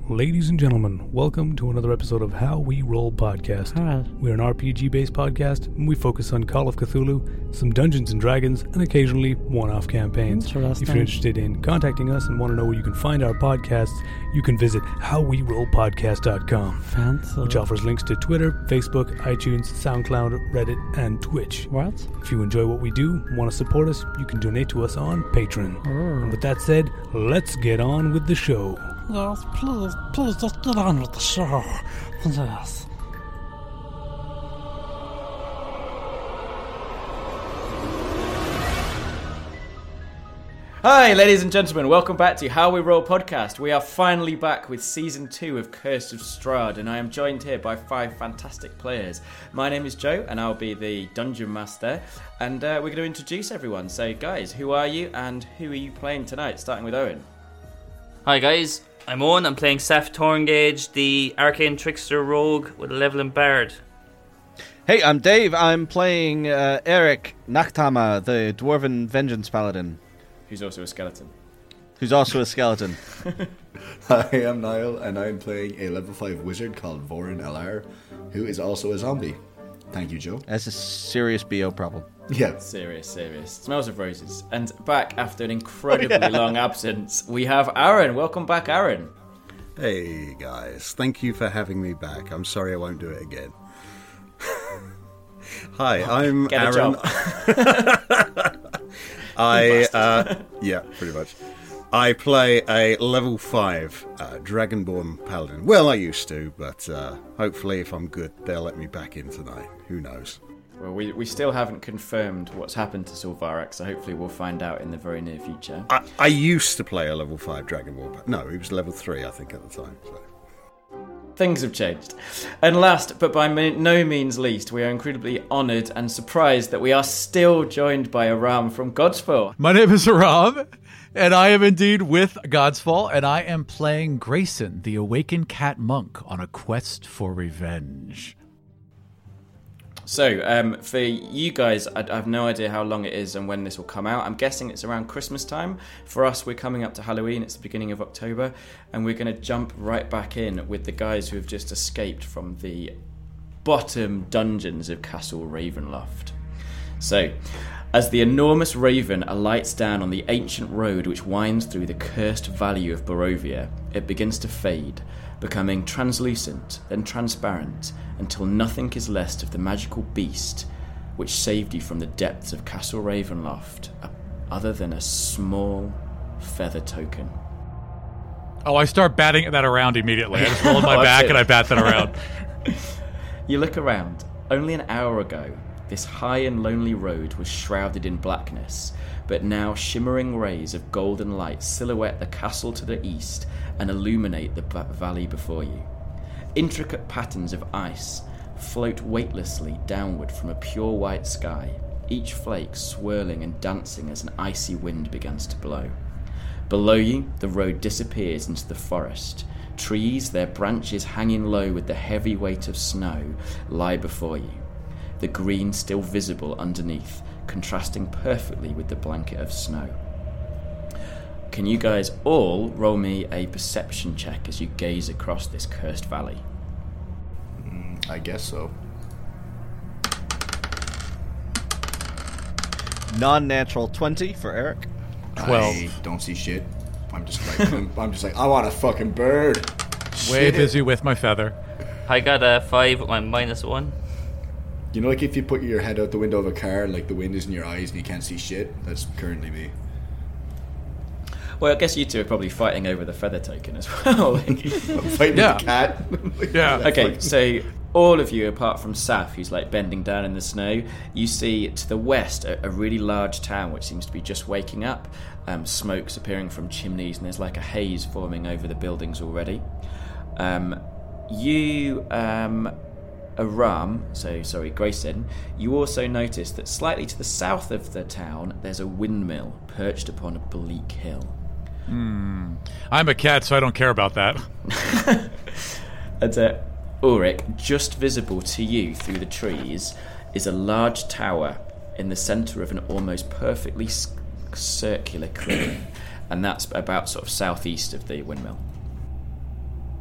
Ladies and gentlemen, welcome to another episode of How We Roll Podcast. Hi. We're an RPG-based podcast, and we focus on Call of Cthulhu, some Dungeons & Dragons, and occasionally one-off campaigns. If you're interested in contacting us and want to know where you can find our podcasts, you can visit howwerollpodcast.com, Fancy. which offers links to Twitter, Facebook, iTunes, SoundCloud, Reddit, and Twitch. What? If you enjoy what we do and want to support us, you can donate to us on Patreon. And with that said, let's get on with the show. Yes, please just get on with the show. Yes. Hi, ladies and gentlemen. Welcome back to How We Roll Podcast. We are finally back with Season 2 of Curse of Strahd, and I am joined here by 5 fantastic players. My name is Joe, and I'll be the Dungeon Master, and we're going to introduce everyone. So, guys, who are you, and who are you playing tonight? Starting with Owen. Hi guys, I'm Owen. I'm playing Seth Torngage, the Arcane Trickster Rogue with a Leveling Bard. Hey, I'm Dave. I'm playing Eric Nachtama, the Dwarven Vengeance Paladin. Who's also a skeleton. Hi, I'm Niall, and I'm playing a level 5 wizard called Vorin Alar, who is also a zombie. Thank you, Joe. That's a serious BO problem. Yeah. Serious. Smells of roses. And back after an incredibly long absence, we have Aaron. Welcome back, Aaron. Hey guys, thank you for having me back. I'm sorry I won't do it again. Hi, I'm Get a Aaron. job. Yeah, pretty much. I play a level 5 Dragonborn Paladin. Well, I used to, but hopefully if I'm good, they'll let me back in tonight. Who knows? Well, we still haven't confirmed what's happened to Sulvarak, so hopefully we'll find out in the very near future. I used to play a level 5 Dragonborn. No, he was level 3, I think, at the time. So. Things have changed. And last, but by no means least, we are incredibly honoured and surprised that we are still joined by Aram from Godsfall. My name is Aram, and I am indeed with Godsfall, and I am playing Grayson, the Awakened Cat Monk, on a quest for revenge. So, for you guys, I have no idea how long it is and when this will come out. I'm guessing it's around Christmas time. For us, we're coming up to Halloween. It's the beginning of October. And we're going to jump right back in with the guys who have just escaped from the bottom dungeons of Castle Ravenloft. So, as the enormous raven alights down on the ancient road which winds through the cursed valley of Barovia, it begins to fade, becoming translucent, then transparent, until nothing is left of the magical beast which saved you from the depths of Castle Ravenloft, other than a small feather token. Oh, I start batting that around immediately. I just roll on my back and I bat that around. You look around. Only an hour ago, this high and lonely road was shrouded in blackness, but now shimmering rays of golden light silhouette the castle to the east and illuminate the valley before you. Intricate patterns of ice float weightlessly downward from a pure white sky, each flake swirling and dancing as an icy wind begins to blow. Below you, the road disappears into the forest. Trees, their branches hanging low with the heavy weight of snow, lie before you. The green still visible underneath, contrasting perfectly with the blanket of snow. Can you guys all roll me a perception check as you gaze across this cursed valley? I guess so. Non-natural 20 for Eric. 12. I don't see shit. I'm just like, I want a fucking bird. Way busy with my feather. I got a 5 with my -1. You know, like if you put your head out the window of a car, like the wind is in your eyes and you can't see shit? That's currently me. Well, I guess you two are probably fighting over the feather token as well. I'm fighting with the cat. Yeah. Okay, so all of you, apart from Saf, who's like bending down in the snow, you see to the west a really large town which seems to be just waking up. Smoke's appearing from chimneys, and there's like a haze forming over the buildings already. Grayson, you also notice that slightly to the south of the town, there's a windmill perched upon a bleak hill. I'm a cat, so I don't care about that. And Ulrich, just visible to you through the trees, is a large tower in the centre of an almost perfectly circular clearing, and that's about sort of southeast of the windmill.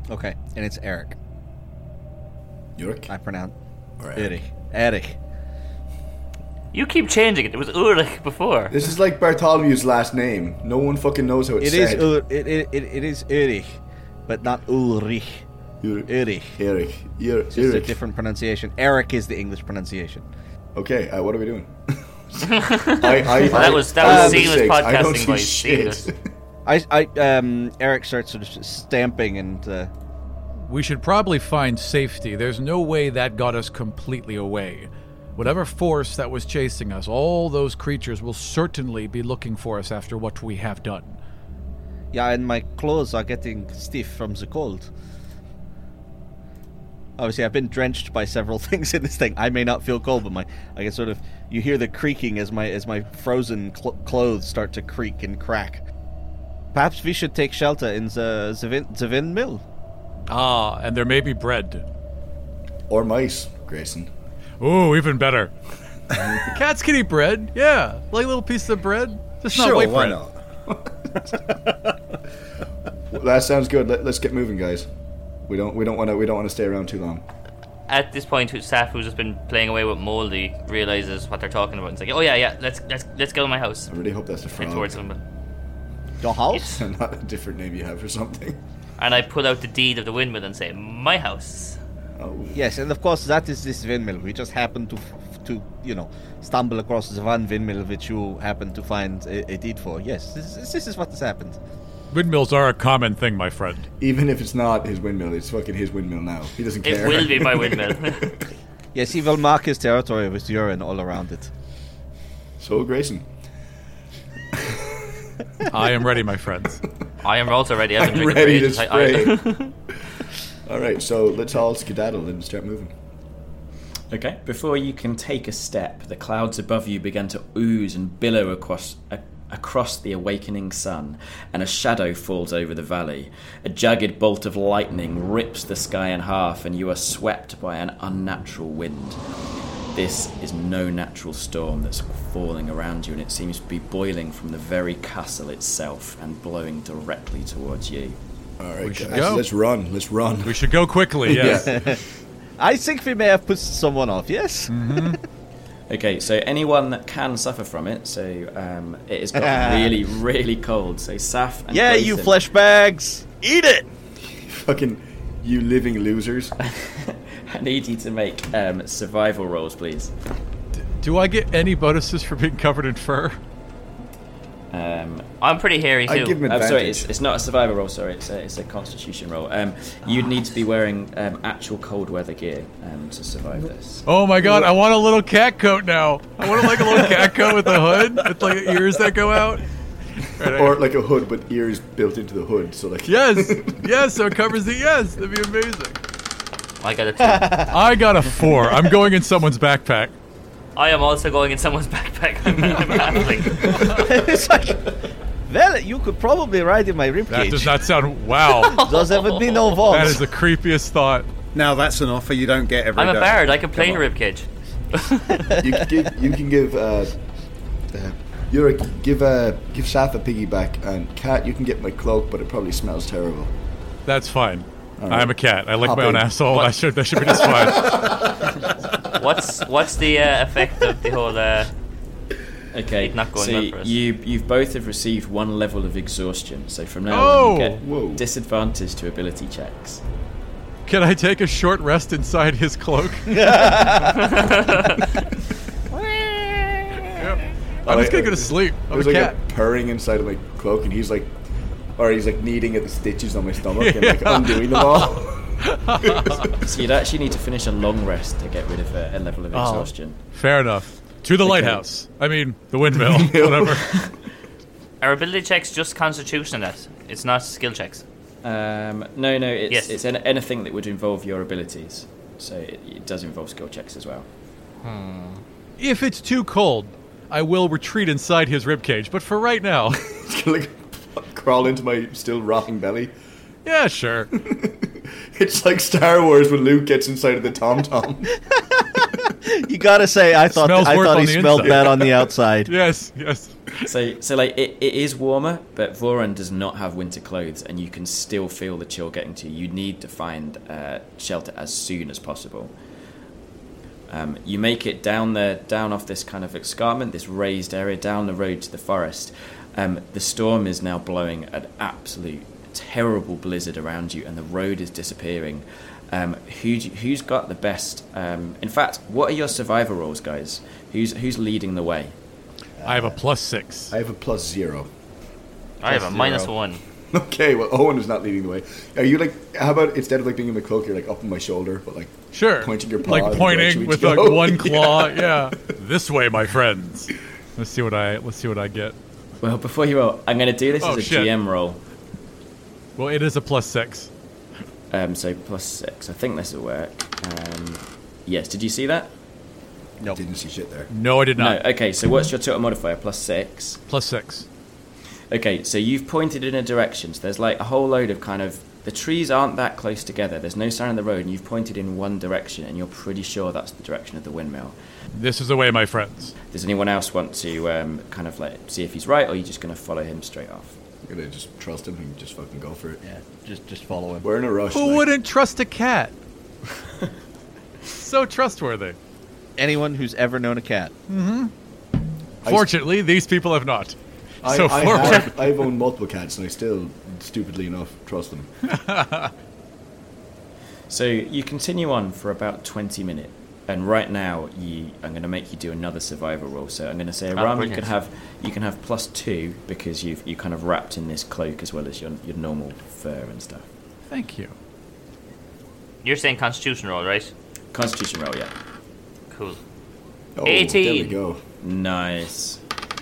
Okay, and it's Eric. Yurik? I pronounce Or Eric. You keep changing it. It was Ulrich before. This is like Bartholomew's last name. No one fucking knows how it's said. It is Erich, but not Ulrich. Erich. Eric. It's just a different pronunciation. Eric is the English pronunciation. Okay, what are we doing? That was seamless podcasting by Seamless. Eric starts sort of stamping and... We should probably find safety. There's no way that got us completely away. Whatever force that was chasing us, all those creatures will certainly be looking for us after what we have done. Yeah, and my clothes are getting stiff from the cold. Obviously, I've been drenched by several things in this thing. I may not feel cold, but I get sort of... You hear the creaking as my frozen clothes start to creak and crack. Perhaps we should take shelter in the windmill. Ah, and there may be bread. Or mice, Grayson. Ooh, even better. Cats can eat bread, yeah. Like a little piece of bread. Just not white why bread. not? Well, that sounds good. Let's get moving, guys. We don't want to stay around too long. At this point, Saf, who's just been playing away with Moldy, realizes what they're talking about. And it's like, oh yeah, let's go to my house. I really hope that's the Head frog. towards them. Your house? Not a different name you have or something. And I pull out the deed of the windmill and say, my house. Oh. Yes, and of course that is this windmill. We just happened to stumble across the one windmill which you happened to find a deed for. Yes, this is what has happened. Windmills are a common thing, my friend. Even if it's not his windmill, it's fucking his windmill now. He doesn't care. It will be my windmill. Yes, he will mark his territory with urine all around it. So, Grayson. I am ready, my friends. I am also ready. I've been I'm drinking ready for to ages. spray. Alright, so let's all skedaddle and start moving. Okay, before you can take a step, the clouds above you begin to ooze and billow across the awakening sun, and a shadow falls over the valley. A jagged bolt of lightning rips the sky in half, and you are swept by an unnatural wind. This is no natural storm that's falling around you, and it seems to be boiling from the very castle itself and blowing directly towards you. Alright, guys, go. let's run. We should go quickly, yes. Yeah. I think we may have pissed someone off, yes? Mm-hmm. Okay, so anyone that can suffer from it, so it has got really, really cold. So Saf and Yeah, Grayson, you flesh bags! Eat it! Fucking you living losers. I need you to make survival rolls, please. Do I get any bonuses for being covered in fur? I'm pretty hairy I too. give him I'm advantage. sorry, it's not a survival roll. Sorry, it's a constitution roll. You'd need to be wearing actual cold weather gear to survive this. Oh my god, I want a little cat coat now. I want like a little cat coat with a hood, with like ears that go out. Right, Or like a hood, but ears built into the hood. So like yes, so it covers the yes. That'd be amazing. I got a 2. I got a 4. I'm going in someone's backpack. I am also going in someone's backpack. I'm halfling. It's like, well, you could probably ride in my ribcage. That does not sound wow. Does there would be no vault? That is the creepiest thought. Now that's an offer you don't get every day. I'm a bard. I can play Come the on. ribcage. you can give Yurik, give Saf a piggyback, and Cat, you can get my cloak, but it probably smells terrible. That's fine. All right. I'm a cat. I lick Hop my own in. asshole. That should be just fine. What's the effect of the whole? Okay, not going so well for us. you've both have received one level of exhaustion. So from now Oh! on, you get Whoa. disadvantage to ability checks. Can I take a short rest inside his cloak? Yep. I'm just gonna go to sleep. I'm There's a like cat. a purring inside of my cloak, and he's like kneading at the stitches on my stomach and like undoing them all. So you'd actually need to finish a long rest to get rid of a level of exhaustion. Fair enough. To the lighthouse. I mean, the windmill. Whatever. Are ability checks just constitution? That it's not skill checks. No, Yes. it's anything that would involve your abilities. So it does involve skill checks as well. If it's too cold, I will retreat inside his ribcage. But for right now, It's gonna like crawl into my still rotting belly. yeah, sure. It's like Star Wars when Luke gets inside of the Tom-Tom. You gotta say, I thought Smells worse on he the smelled inside. bad on the outside. Yes. So like it is warmer, but Voron does not have winter clothes, and you can still feel the chill getting to you. You need to find shelter as soon as possible. You make it down off this kind of escarpment, this raised area, down the road to the forest. The storm is now blowing an absolute terrible blizzard around you, and the road is disappearing. Who's got the best? In fact, what are your survivor rolls, guys? Who's leading the way? I have a +6. I have a +0. I have a -1. Okay, well, Owen is not leading the way. Are you like? How about instead of like being in the cloak, you're like up on my shoulder, but like Sure. pointing your paw, like in the pointing direction we with go? like one claw. Yeah. This way, my friends. Let's see what I get. Well, before you roll, I'm going to do this as a shit. GM roll. Well, it is a +6. So +6. I think this will work. Yes. Did you see that? Nope. Didn't see shit there. No, I did not. No. Okay. So what's your total modifier? +6. +6. Okay. So you've pointed in a direction. So there's like a whole load of kind of the trees aren't that close together. There's no sign of the road, and you've pointed in one direction, and you're pretty sure that's the direction of the windmill. This is the way, my friends. Does anyone else want to kind of like see if he's right, or are you just going to follow him straight off? I'm gonna just trust him and just fucking go for it. Yeah, just follow him. We're in a rush. Who like. wouldn't trust a cat? So trustworthy. Anyone who's ever known a cat. Fortunately, these people have not. I've owned multiple cats, and I still, stupidly enough, trust them. So you continue on for about 20 minutes, and right now I'm going to make you do another survival roll. So I'm going to say, Aram, you can have +2 because you kind of wrapped in this cloak as well as your normal fur and stuff. Thank you. You're saying Constitution roll, right? Constitution roll, yeah. Cool. Oh, 18. There we go. Nice.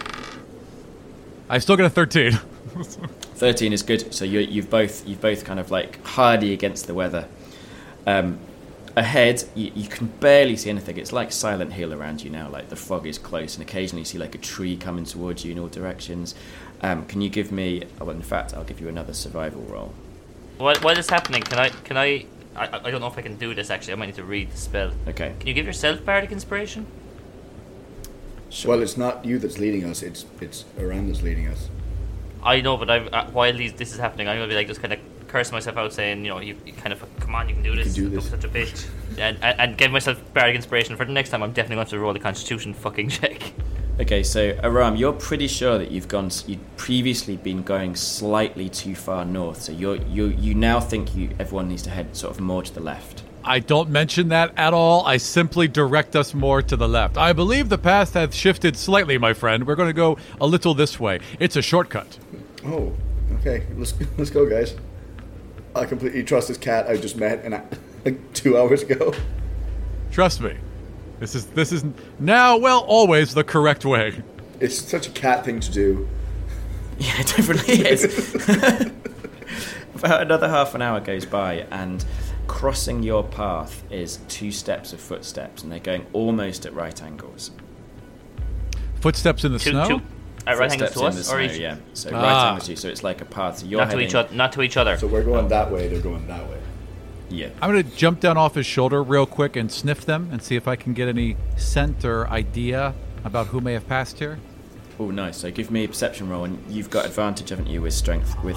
I still get a 13. 13 is good. So you've both kind of like hardy against the weather. Ahead, you can barely see anything. It's like Silent Hill around you now. Like the fog is close, and occasionally you see like a tree coming towards you in all directions. Can you give me? Well, in fact, I'll give you another survival roll. What is happening? Can I? I don't know if I can do this actually. I might need to read the spell. Okay. Can you give yourself bardic inspiration? Sure. Well, it's not you that's leading us. It's Aram that's leading us. I know, but while this is happening, I'm gonna be like just kind of curse myself out, saying, you kind of come on, you can do this. do this. Don't be such a bitch, and give myself bardic inspiration for the next time. I'm definitely going to roll the Constitution fucking check. Okay, so Aram, you're pretty sure that you'd previously been going slightly too far north. So you now think everyone needs to head sort of more to the left. I don't mention that at all. I simply direct us more to the left. I believe the path hath shifted slightly, my friend. We're going to go a little this way. It's a shortcut. Oh, okay. Let's go, guys. I completely trust this cat I just met like 2 hours ago. Trust me. This is now, well, always the correct way. It's such a cat thing to do. Yeah, it definitely is. About another half an hour goes by, and crossing your path is 2 steps of footsteps, and they're going almost at right angles. Footsteps in the snow? At right angles Footsteps to in us, the or snow, each? yeah. So right angles to you. So it's like a path. So you're Not to heading, each other. Not to each other. So we're going that way, they're going that way. Yeah. I'm going to jump down off his shoulder real quick and sniff them and see if I can get any scent or idea about who may have passed here. Oh, nice. So give me a perception roll, and you've got advantage, haven't you, with strength, with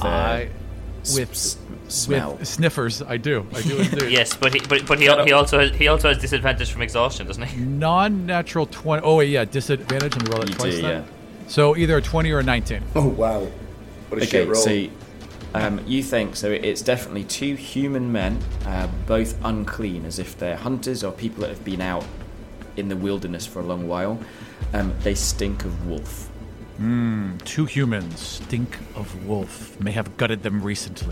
smell. With sniffers, I do indeed. Yes, but he also has disadvantage from exhaustion, doesn't he? Non-natural 20. Oh wait, yeah, disadvantage. Let me roll that You twice. do, then. yeah. So either a 20 or a 19. Oh, wow. What a shit Okay, roll. so you think so? It's definitely 2 human men, both unclean, as if they're hunters or people that have been out in the wilderness for a long while. They stink of wolf. 2 humans stink of wolf. May have gutted them recently.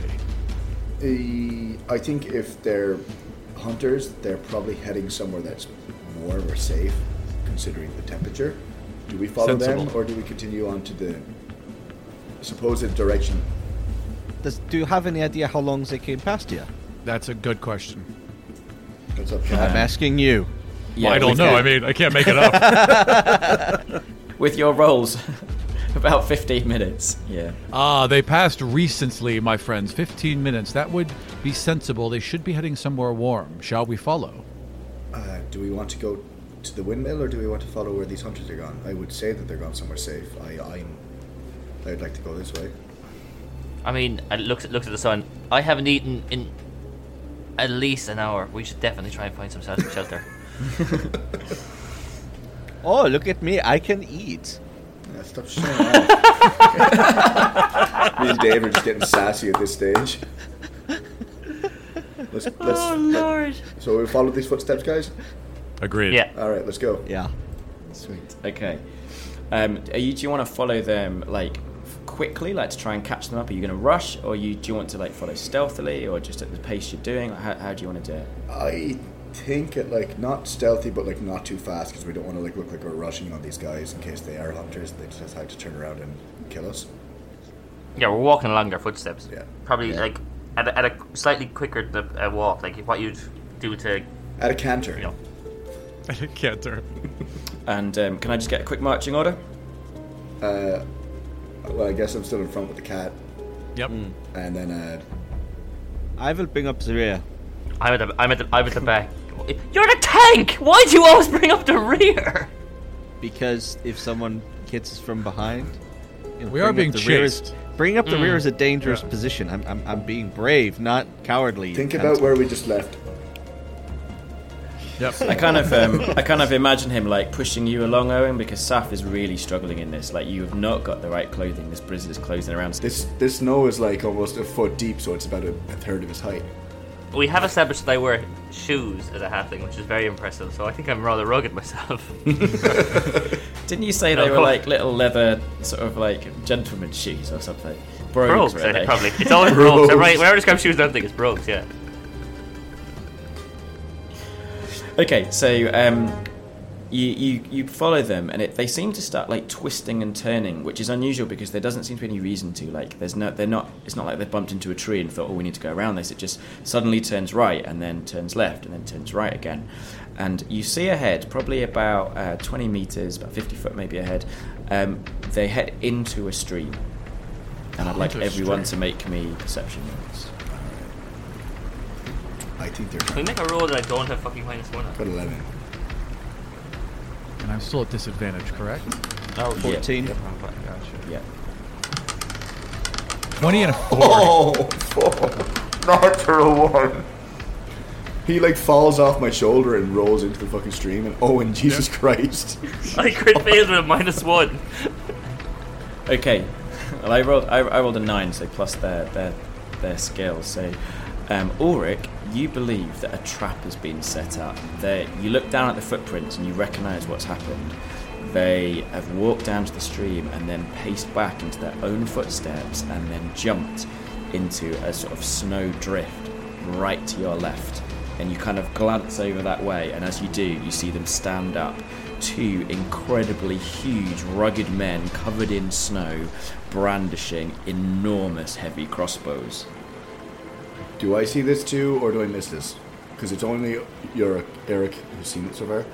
I think if they're hunters, they're probably heading somewhere that's warm or safe, considering the temperature. Do we follow Sensible. them, or do we continue on to the supposed direction? Do you have any idea how long they came past here? That's a good question. What's up, I'm cat? asking you. Yeah, I don't with know. your- I mean, I can't make it up. with your rolls, about 15 minutes. Yeah. They passed recently, my friends. 15 minutes. That would be sensible. They should be heading somewhere warm. Shall we follow? Do we want to go to the windmill, or do we want to follow where these hunters are gone? I would say that they're gone somewhere safe. I'd like to go this way. I mean, I looked at the sun. I haven't eaten in at least an hour. We should definitely try and find some shelter. Oh, look at me! I can eat. Yeah, stop showing off. Me and Dave are just getting sassy at this stage. Oh Lord! So we follow these footsteps, guys. Agreed. Yeah. All right, let's go. Yeah. Sweet. Okay. Do you want to follow them like quickly, like to try and catch them up? Are you going to rush, or do you want to like follow stealthily, or just at the pace you're doing? Like, how do you want to do it? I think it like not stealthy, but like not too fast, because we don't want to like look like we're rushing on these guys in case they are hunters. They just decide to turn around and kill us. Yeah, we're walking along their footsteps. Yeah. Probably Yeah. like at a slightly quicker walk, like what you'd do to, At a canter. you know. I can't turn. And can I just get a quick marching order? Well, I guess I'm still in front with the cat, Yep. and then I will bring up the rear. I'm at the back. You're the tank. Why do you always bring up the rear? Because if someone hits us from behind, We are being chased. Bringing up the rear is a dangerous position. I'm being brave, not cowardly. think about where we just left. Yep. I kind of imagine him like pushing you along, Owen, because Saf is really struggling in this. Like, you have not got the right clothing. This blizzard is closing around. This snow is like almost a foot deep, so it's about a third of his height. We have established that I wear shoes as a halfling, which is very impressive. So I think I'm rather rugged myself. Didn't you say they were like little leather, sort of like gentleman's shoes or something? Brogues, were I they? think, probably. It's always brogues. Right? Whenever I describe shoes, I don't think it's brogues. Yeah. Okay, so you follow them, and they seem to start like twisting and turning, which is unusual because there doesn't seem to be any reason to. Like, it's not like they bumped into a tree and thought, oh, we need to go around this. It just suddenly turns right and then turns left and then turns right again. And you see ahead, probably about 20 meters, about 50 foot maybe ahead, they head into a stream. And I'd like Into a everyone stream. to make me perception rolls. I think they're Can we trying make a roll that I don't have fucking -1 on? to 11. And I'm still at disadvantage, correct? Oh, 14. Yeah. Gotcha. Yeah. 20 and a 4. Oh, 4. Natural 1. He like falls off my shoulder and rolls into the fucking stream, and oh, and Jesus Christ. I crit failed with a -1. Okay, well, I rolled a 9, so plus their skills. So, Ulrich, you believe that a trap has been set up. You look down at the footprints and you recognise what's happened. They have walked down to the stream and then paced back into their own footsteps and then jumped into a sort of snow drift right to your left. And you kind of glance over that way, and as you do, you see them stand up. 2 incredibly huge, rugged men covered in snow, brandishing enormous heavy crossbows. Do I see this too, or do I miss this? Because it's only Eric who's seen it so far.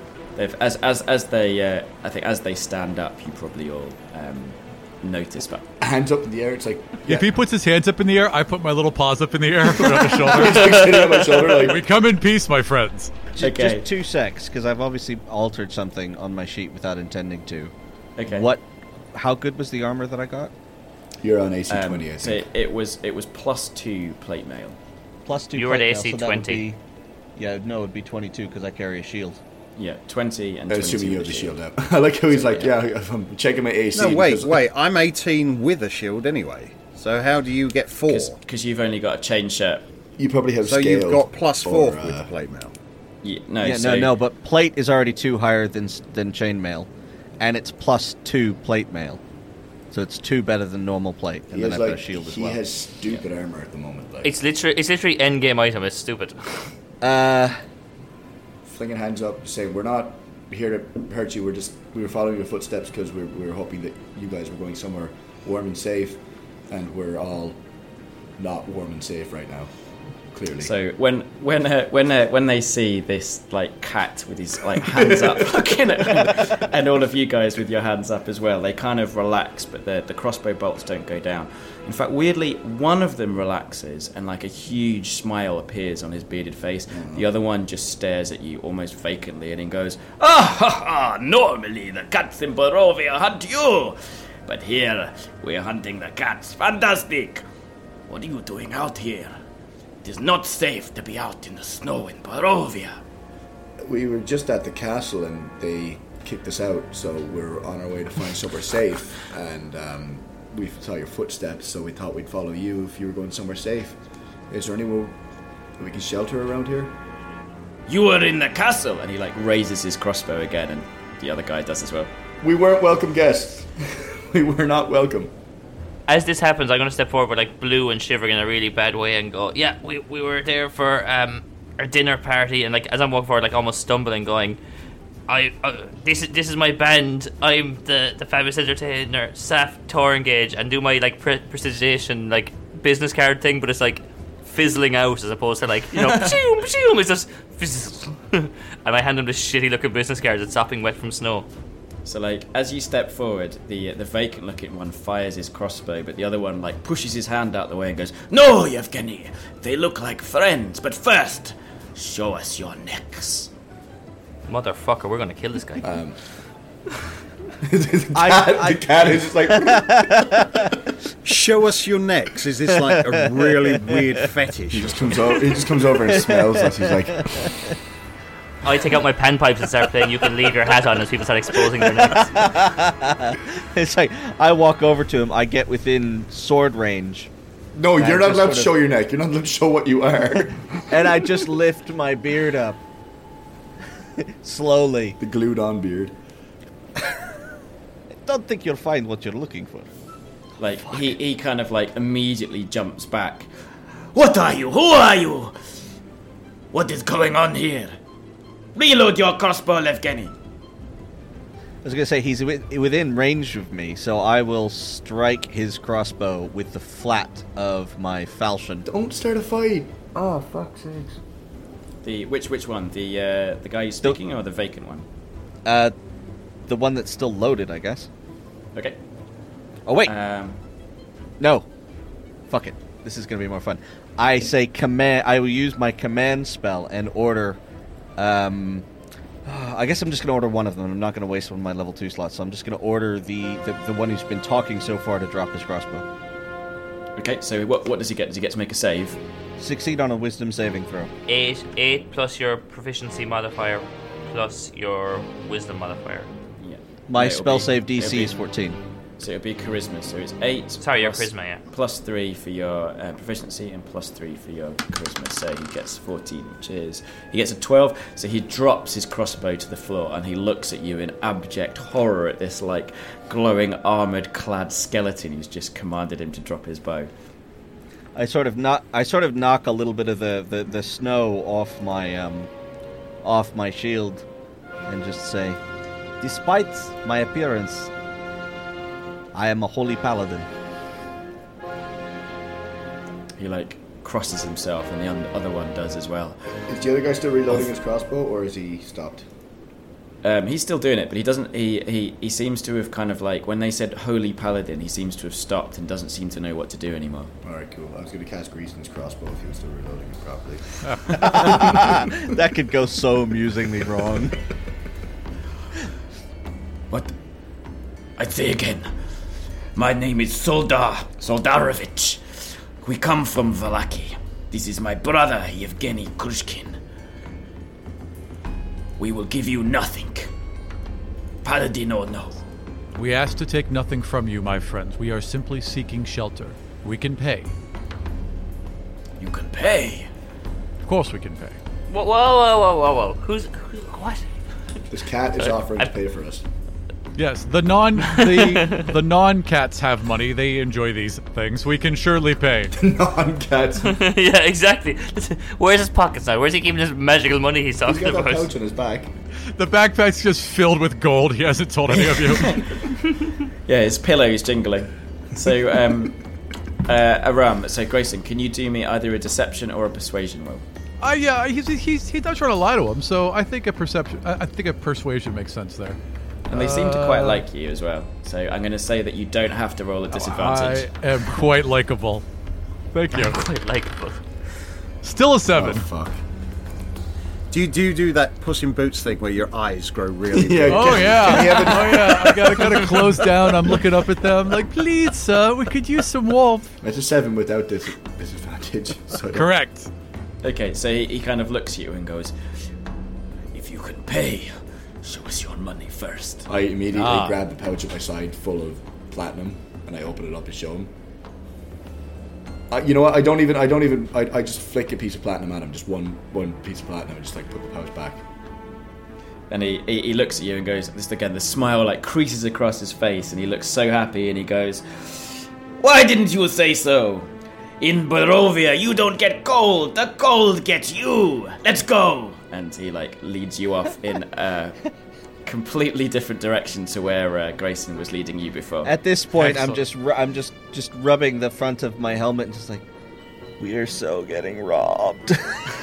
As they stand up, you probably all notice. But Hands up in the air, it's like If he puts his hands up in the air, I put my little paws up in the air, put it on his shoulder. sitting on my shoulder, like We come in peace, my friends. Okay. Just 2 secs, because I've obviously altered something on my sheet without intending to. okay, How good was the armor that I got? you're on AC 20, I so think. it was +2 plate mail. Plus 2. You were at plate AC mail, so that would 20. be- yeah, no, it'd be 22 because I carry a shield. Yeah, 20 and I'm 22 assuming you with have the shield up. I like how he's like, yeah, I'm checking my AC. No, wait. because- I'm 18 with a shield anyway. So how do you get 4? Because you've only got a chain shirt. You probably have So scaled. you've got +4 or, with the plate mail. Yeah, No, but plate is already 2 higher than chainmail, and it's +2 plate mail, so it's 2 better than normal plate, and He then has, I've got like, a shield as he well. has stupid armor at the moment. Like, It's literally end game item. It's stupid. flinging hands up, saying, we're not here to hurt you, we were following your footsteps because we were hoping that you guys were going somewhere warm and safe, and we're all not warm and safe right now. clearly. So when they see this like cat with his like hands up looking at him, and all of you guys with your hands up as well, they kind of relax, but the crossbow bolts don't go down. In fact, weirdly, one of them relaxes and like a huge smile appears on his bearded face. The other one just stares at you almost vacantly and he goes, "Ah ha ha! Normally the cats in Barovia hunt you, but here we're hunting the cats. Fantastic! What are you doing out here? It is not safe to be out in the snow in Barovia." We were just at the castle and they kicked us out, so we're on our way to find somewhere safe. And we saw your footsteps, so we thought we'd follow you if you were going somewhere safe. Is there anywhere we can shelter around here? "You were in the castle," and he like raises his crossbow again, and the other guy does as well. We weren't welcome guests. We were not welcome. As this happens, I'm going to step forward, like blue and shivering in a really bad way, and go, "Yeah, we were there for a dinner party." And like as I'm walking forward, like almost stumbling, going, "This is my band. I'm the fabulous entertainer, Saf Torengage," and do my like prestidigitation like business card thing, but it's like fizzling out as opposed to like, you know, pshoom, pshoom, it's just fizz. And I hand him this shitty looking business card that's sopping wet from snow. So like as you step forward, the vacant looking one fires his crossbow, but the other one like pushes his hand out the way and goes, "No, Yevgeny, they look like friends, but first, show us your necks." Motherfucker, we're gonna kill this guy. The cat is just like... Show us your necks. Is this like a really weird fetish? He just comes over and smells us. He's like... I take out my panpipes and start playing "You Can Leave Your Hat On" as people start exposing their necks. It's like, I walk over to him, I get within sword range. No, you're not allowed to show your neck. You're not allowed to show what you are. And I just lift my beard up. Slowly. The glued on beard. I don't think you'll find what you're looking for. Like he kind of like immediately jumps back. "What are you? Who are you? What is going on here? Reload your crossbow, Yevgeny." I was going to say, he's within range of me, so I will strike his crossbow with the flat of my falchion. Don't start a fight. Oh, fuck's sakes. Which one? The guy you're speaking or the vacant one? The one that's still loaded, I guess. Okay. Oh, wait. No. Fuck it. This is going to be more fun. I say command. I will use my command spell and order... I guess I'm just going to order one of them. I'm not going to waste one of my level 2 slots, so I'm just going to order the one who's been talking so far to drop his crossbow. Okay, so what does he get? Does he get to make a save? Succeed on a wisdom saving throw. 8 plus your proficiency modifier plus your wisdom modifier. Yeah. My spell save DC is 14. So it'll be charisma. So it's 8. Sorry, your charisma, yeah. Plus 3 for your proficiency and plus 3 for your charisma. So he gets 14, which is... He gets a 12, so he drops his crossbow to the floor and he looks at you in abject horror at this, like, glowing, armoured-clad skeleton who's just commanded him to drop his bow. I sort of knock a little bit of the snow off my shield and just say, "Despite my appearance, I am a holy paladin." He like crosses himself, and the other one does as well. Is the other guy still reloading his crossbow, or is he stopped? He's still doing it, but he doesn't. He seems to have kind of like when they said holy paladin, he seems to have stopped and doesn't seem to know what to do anymore. All right, cool. I was going to cast grease in his crossbow if he was still reloading it properly. That could go so amusingly wrong. What? I say again. My name is Soldarovich. We come from Vallaki. This is my brother, Yevgeny Krushkin. We will give you nothing. Paladin or no. We ask to take nothing from you, my friends. We are simply seeking shelter. We can pay. You can pay? Of course we can pay. Whoa. Who's what? This cat is offering to pay for us. Yes, the non-cats have money. They enjoy these things. We can surely pay. Non-cats. Yeah, exactly. Where's his pockets now? Where's he keeping this magical money he's talking He's got about? that pouch on his back. The backpack's just filled with gold. He hasn't told any of you. Yeah, his pillow is jingling. So, Aram, so Grayson, can you do me either a deception or a persuasion roll? Yeah, he's not trying to lie to him, so I think a persuasion makes sense there. And they seem to quite like you as well. So I'm going to say that you don't have to roll a disadvantage. I am quite likable. Thank you. Quite likable. Still a 7. Oh, fuck. Do you do that Puss in Boots thing where your eyes grow really big? Yeah, Oh yeah. I gotta close down. I'm looking up at them like, please, sir, we could use some warmth. That's a 7 without disadvantage. So Correct. Okay, so he kind of looks at you and goes, "If you can pay, show us your money first." I immediately grab the pouch at my side full of platinum and I open it up to show him. You know what? I just flick a piece of platinum at him, just one piece of platinum, and just like put the pouch back. And he looks at you and goes, this again, the smile like creases across his face, and he looks so happy, and he goes, "Why didn't you say so? In Barovia, you don't get gold. The gold gets you. Let's go." And he like leads you off in a completely different direction to where Grayson was leading you before. At this point, Excellent. I'm just rubbing the front of my helmet and just like, we are so getting robbed.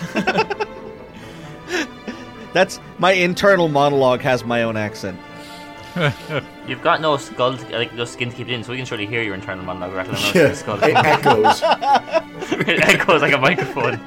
That's my internal monologue. Has my own accent. You've got no skull, no skin to keep it in, so we can surely hear your internal monologue rattling out Yeah, the skull. it echoes. It echoes like a microphone.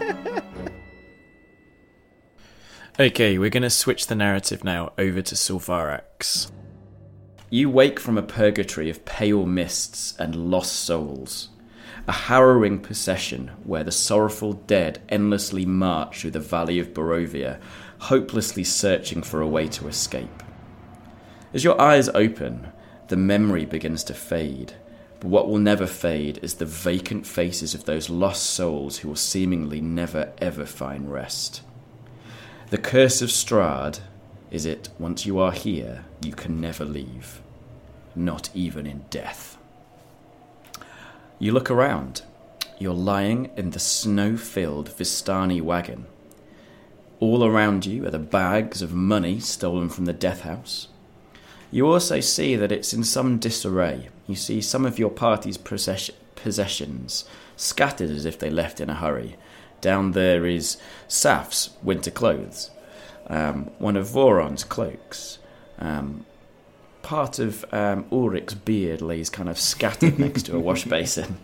Okay, we're going to switch the narrative now over to Sulfarax. You wake from a purgatory of pale mists and lost souls. A harrowing procession where the sorrowful dead endlessly march through the valley of Barovia, hopelessly searching for a way to escape. As your eyes open, the memory begins to fade, but what will never fade is the vacant faces of those lost souls who will seemingly never ever find rest. The curse of Strahd is it, once you are here, you can never leave. Not even in death. You look around. You're lying in the snow-filled Vistani wagon. All around you are the bags of money stolen from the death house. You also see that it's in some disarray. You see some of your party's possessions scattered as if they left in a hurry. Down there is Saf's winter clothes, one of Voron's cloaks. Part of Ulrich's beard lays kind of scattered next to a wash basin.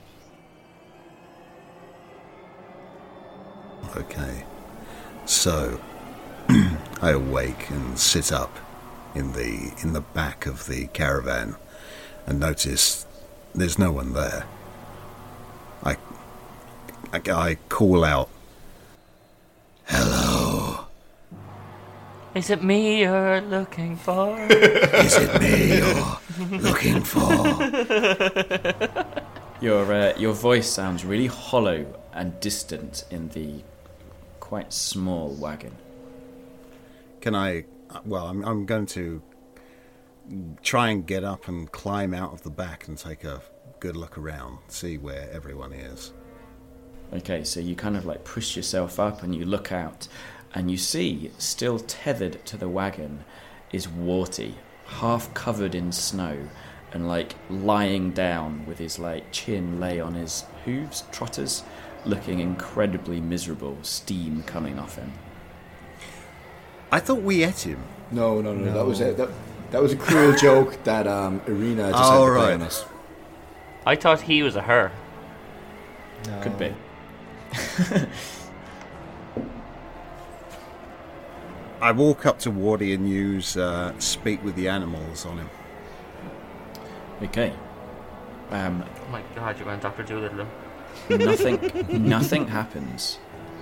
Okay. So, I awake and sit up in the back of the caravan and notice there's no one there. I call out, "Hello. Is it me you're looking for? Is it me you're looking for?" Your voice sounds really hollow and distant in the quite small wagon. Can I? Well, I'm going to try and get up and climb out of the back and take a good look around, see where everyone is. Okay, so you kind of like push yourself up and you look out and you see, still tethered to the wagon, is Warty, half covered in snow and like lying down with his like chin lay on his hooves, trotters, looking incredibly miserable, steam coming off him. I thought we ate him. No. That was it. That was a cruel joke that Irina just had to play on us. I thought he was a her. Could be. I walk up to Warty and use speak with the animals on him. Okay. Oh my god, you're going Dr. Doolittle. Nothing happens.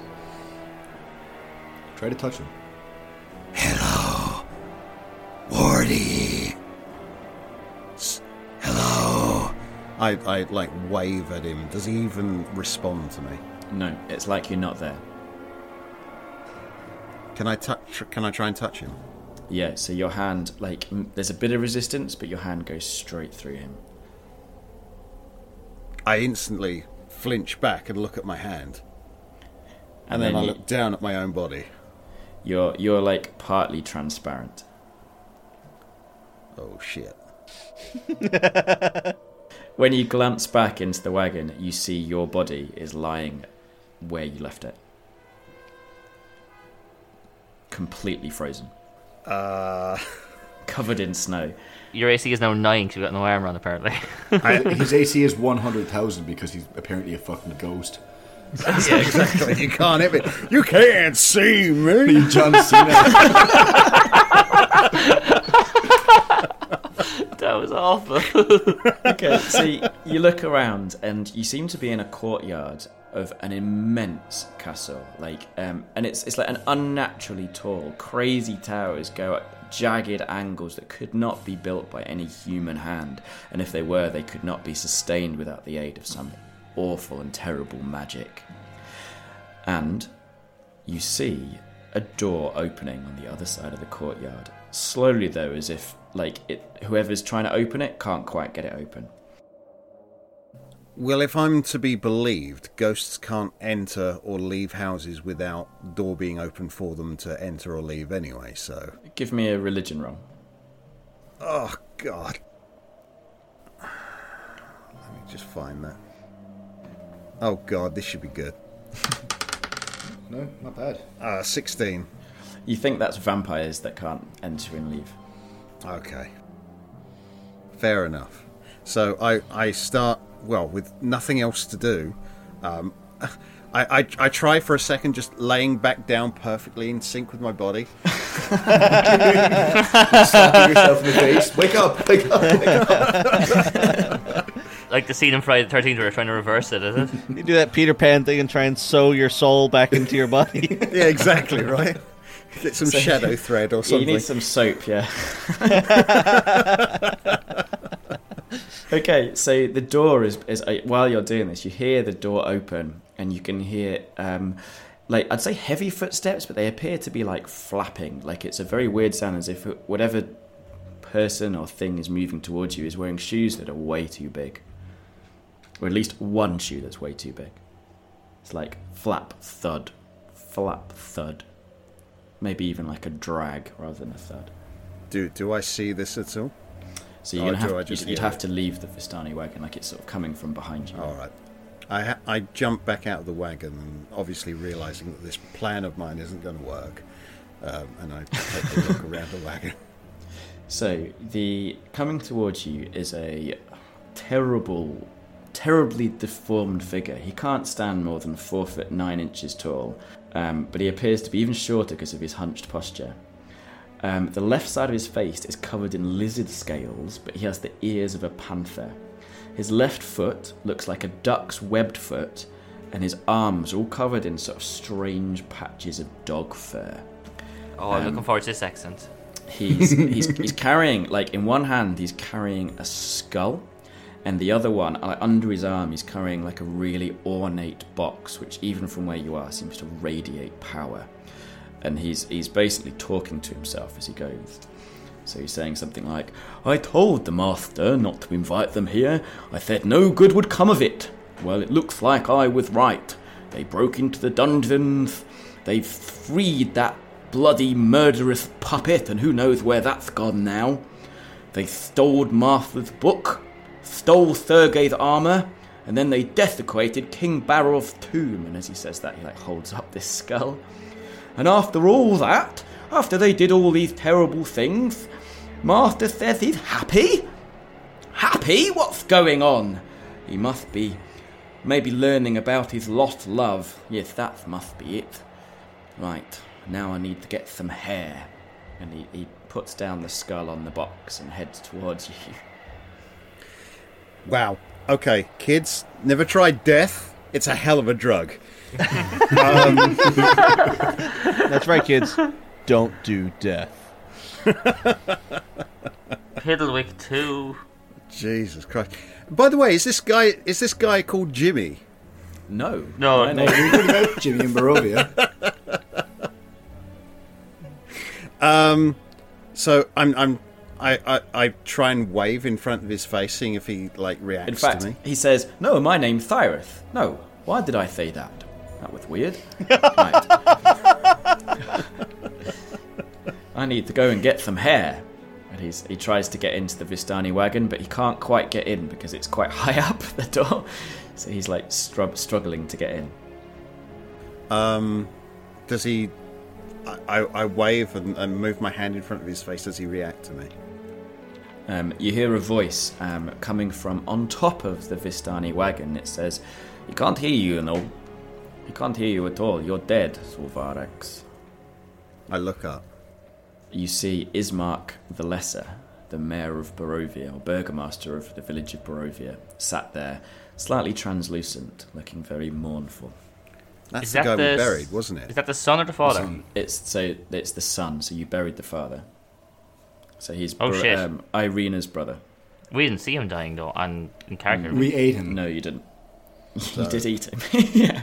Try to touch him. Hello, Warty. Hello. I like wave at him. Does he even respond to me? No, it's like you're not there. Can I try and touch him? Yeah, so your hand, like, there's a bit of resistance, but your hand goes straight through him. I instantly flinch back and look at my hand. And then I look down at my own body. You're like partly transparent. Oh shit. When you glance back into the wagon, you see your body is lying where you left it. Completely frozen. Covered in snow. Your AC is now 9 because you've got no armor on, apparently. His AC is 100,000 because he's apparently a fucking ghost. Yeah, exactly. You can't hit me. You can't see me. John Cena. That was awful. Okay, so you look around and you seem to be in a courtyard of an immense castle, and it's like an unnaturally tall, crazy towers go at jagged angles that could not be built by any human hand, and if they were, they could not be sustained without the aid of some awful and terrible magic. And you see a door opening on the other side of the courtyard, slowly though, as if whoever's trying to open it can't quite get it open. Well, if I'm to be believed, ghosts can't enter or leave houses without the door being open for them to enter or leave anyway, so... Give me a religion roll. Oh, God. Let me just find that. Oh, God, this should be good. No, not bad. 16. You think that's vampires that can't enter and leave. Okay. Fair enough. So I start... Well, with nothing else to do, I try for a second just laying back down perfectly in sync with my body. Slapping yourself in the face. Wake up, wake up, wake up. Like the scene in Friday the 13th where they're trying to reverse it, is it? You do that Peter Pan thing and try and sew your soul back into your body. Yeah, exactly, right? Get some shadow thread or something. You need some soap, yeah. Okay, so the door is while you're doing this, you hear the door open, and you can hear, I'd say heavy footsteps, but they appear to be like flapping. Like it's a very weird sound, as if whatever person or thing is moving towards you is wearing shoes that are way too big. Or at least one shoe that's way too big. It's like flap, thud, flap, thud. Maybe even like a drag rather than a thud. Do I see this at all? So you'd have to leave the Vistani wagon, like it's sort of coming from behind you. All right. I jump back out of the wagon, obviously realising that this plan of mine isn't going to work, and I take a look around the wagon. So the coming towards you is a terribly deformed figure. He can't stand more than 4 foot 9 inches tall, but he appears to be even shorter because of his hunched posture. The left side of his face is covered in lizard scales, but he has the ears of a panther. His left foot looks like a duck's webbed foot, and his arms are all covered in sort of strange patches of dog fur. Oh, I'm looking forward to this accent. He's carrying, like in one hand he's carrying a skull, and the other one, under his arm, he's carrying like a really ornate box, which even from where you are seems to radiate power. And he's basically talking to himself as he goes. So he's saying something like, "I told the master not to invite them here. I said no good would come of it. Well, it looks like I was right. They broke into the dungeons. They've freed that bloody murderous puppet, and who knows where that's gone now. They stole Martha's book, stole Sergei's armour, and then they desecrated King Barov's tomb." And as he says that, he holds up this skull. "And after all that, after they did all these terrible things, Master says he's happy? Happy? What's going on? He must be maybe learning about his lost love. Yes, that must be it. Right, now I need to get some hair." And he puts down the skull on the box and heads towards you. Wow. Okay, kids, never tried death? It's a hell of a drug. That's right, kids. Don't do death. Piddlewick 2. Jesus Christ. By the way, is this guy called Jimmy? No. No. Jimmy and Barovia. So I try and wave in front of his face, seeing if he reacts. In fact, to me. he says, "No, my name's Cyrus." No, why did I say that? That was weird. Right. I need to go and get some hair. And he tries to get into the Vistani wagon, but he can't quite get in because it's quite high up the door. So he's like struggling to get in. Does he... I wave and move my hand in front of his face. Does he react to me? You hear a voice coming from on top of the Vistani wagon. It says, "He can't hear you, He can't hear you at all. You're dead, Sulvarax." I look up. You see Ismark the Lesser, the mayor of Barovia, or burgomaster of the village of Barovia, sat there, slightly translucent, looking very mournful. That's the guy we buried, wasn't it? Is that the son or the father? It's the son, so you buried the father. So he's shit. Irina's brother. We didn't see him dying, though, in character. We ate him. No, you didn't. You did eat him. Yeah.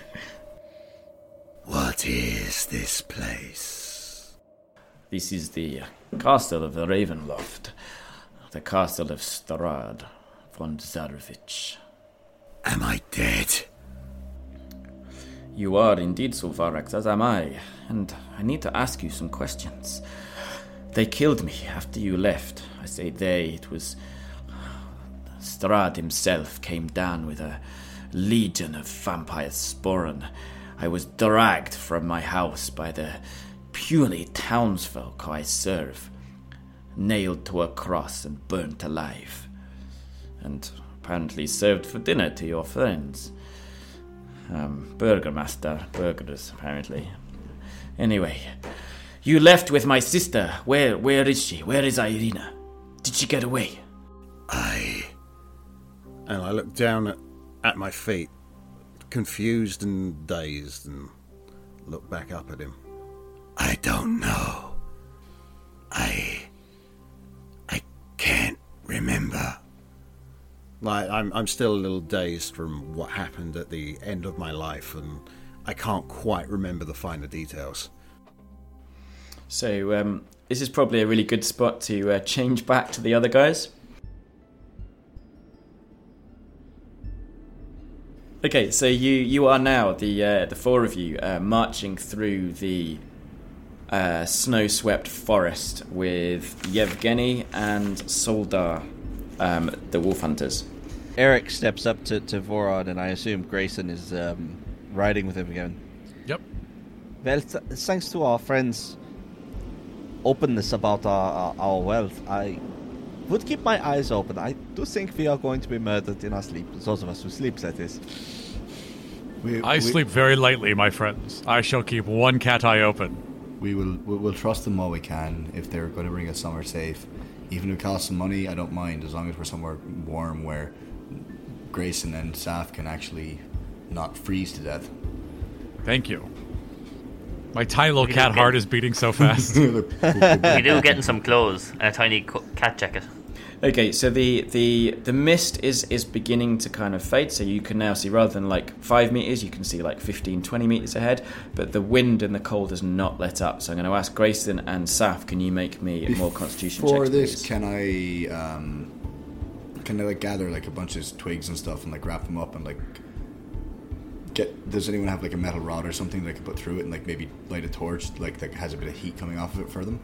What is this place? This is the castle of the Ravenloft, the castle of Strahd von Zarovich. Am I dead? You are indeed, Sulvarax, as am I, and I need to ask you some questions. They killed me after you left. I say they, it was... Strahd himself came down with a legion of vampire sporran. I was dragged from my house by the puny townsfolk I serve, nailed to a cross and burnt alive, and apparently served for dinner to your friends. Burgers, apparently. Anyway, you left with my sister. Where is she? Where is Irina? Did she get away? And I look down at my feet, confused and dazed, and look back up at him. I don't know. I can't remember. Like, I'm still a little dazed from what happened at the end of my life, and I can't quite remember the finer details. So, this is probably a really good spot to change back to the other guys. Okay, so you are now the four of you marching through the snow-swept forest with Yevgeny and Soldar, the wolf hunters. Eric steps up to Vorod, and I assume Grayson is riding with him again. Yep. Well, thanks to our friends' openness about our wealth, I would keep my eyes open. I do think we are going to be murdered in our sleep. Those of us who sleep, that is. I sleep very lightly, my friends. I shall keep one cat eye open. We'll trust them while we can. If they're going to bring us somewhere safe, even if it costs some money, I don't mind, as long as we're somewhere warm where Grayson and Saf can actually not freeze to death. Thank you. My tiny little cat heart is beating so fast. We do getting some clothes and a tiny cat jacket. Okay, so the mist is beginning to kind of fade, so you can now see, rather than like 5 meters, you can see like 15, 20 meters ahead, but the wind and the cold has not let up. So I'm going to ask Grayson and Saf, can you make me more constitution checks, For this, please? can I like gather like a bunch of twigs and stuff and like wrap them up and like does anyone have like a metal rod or something that I could put through it and like maybe light a torch like that has a bit of heat coming off of it for them?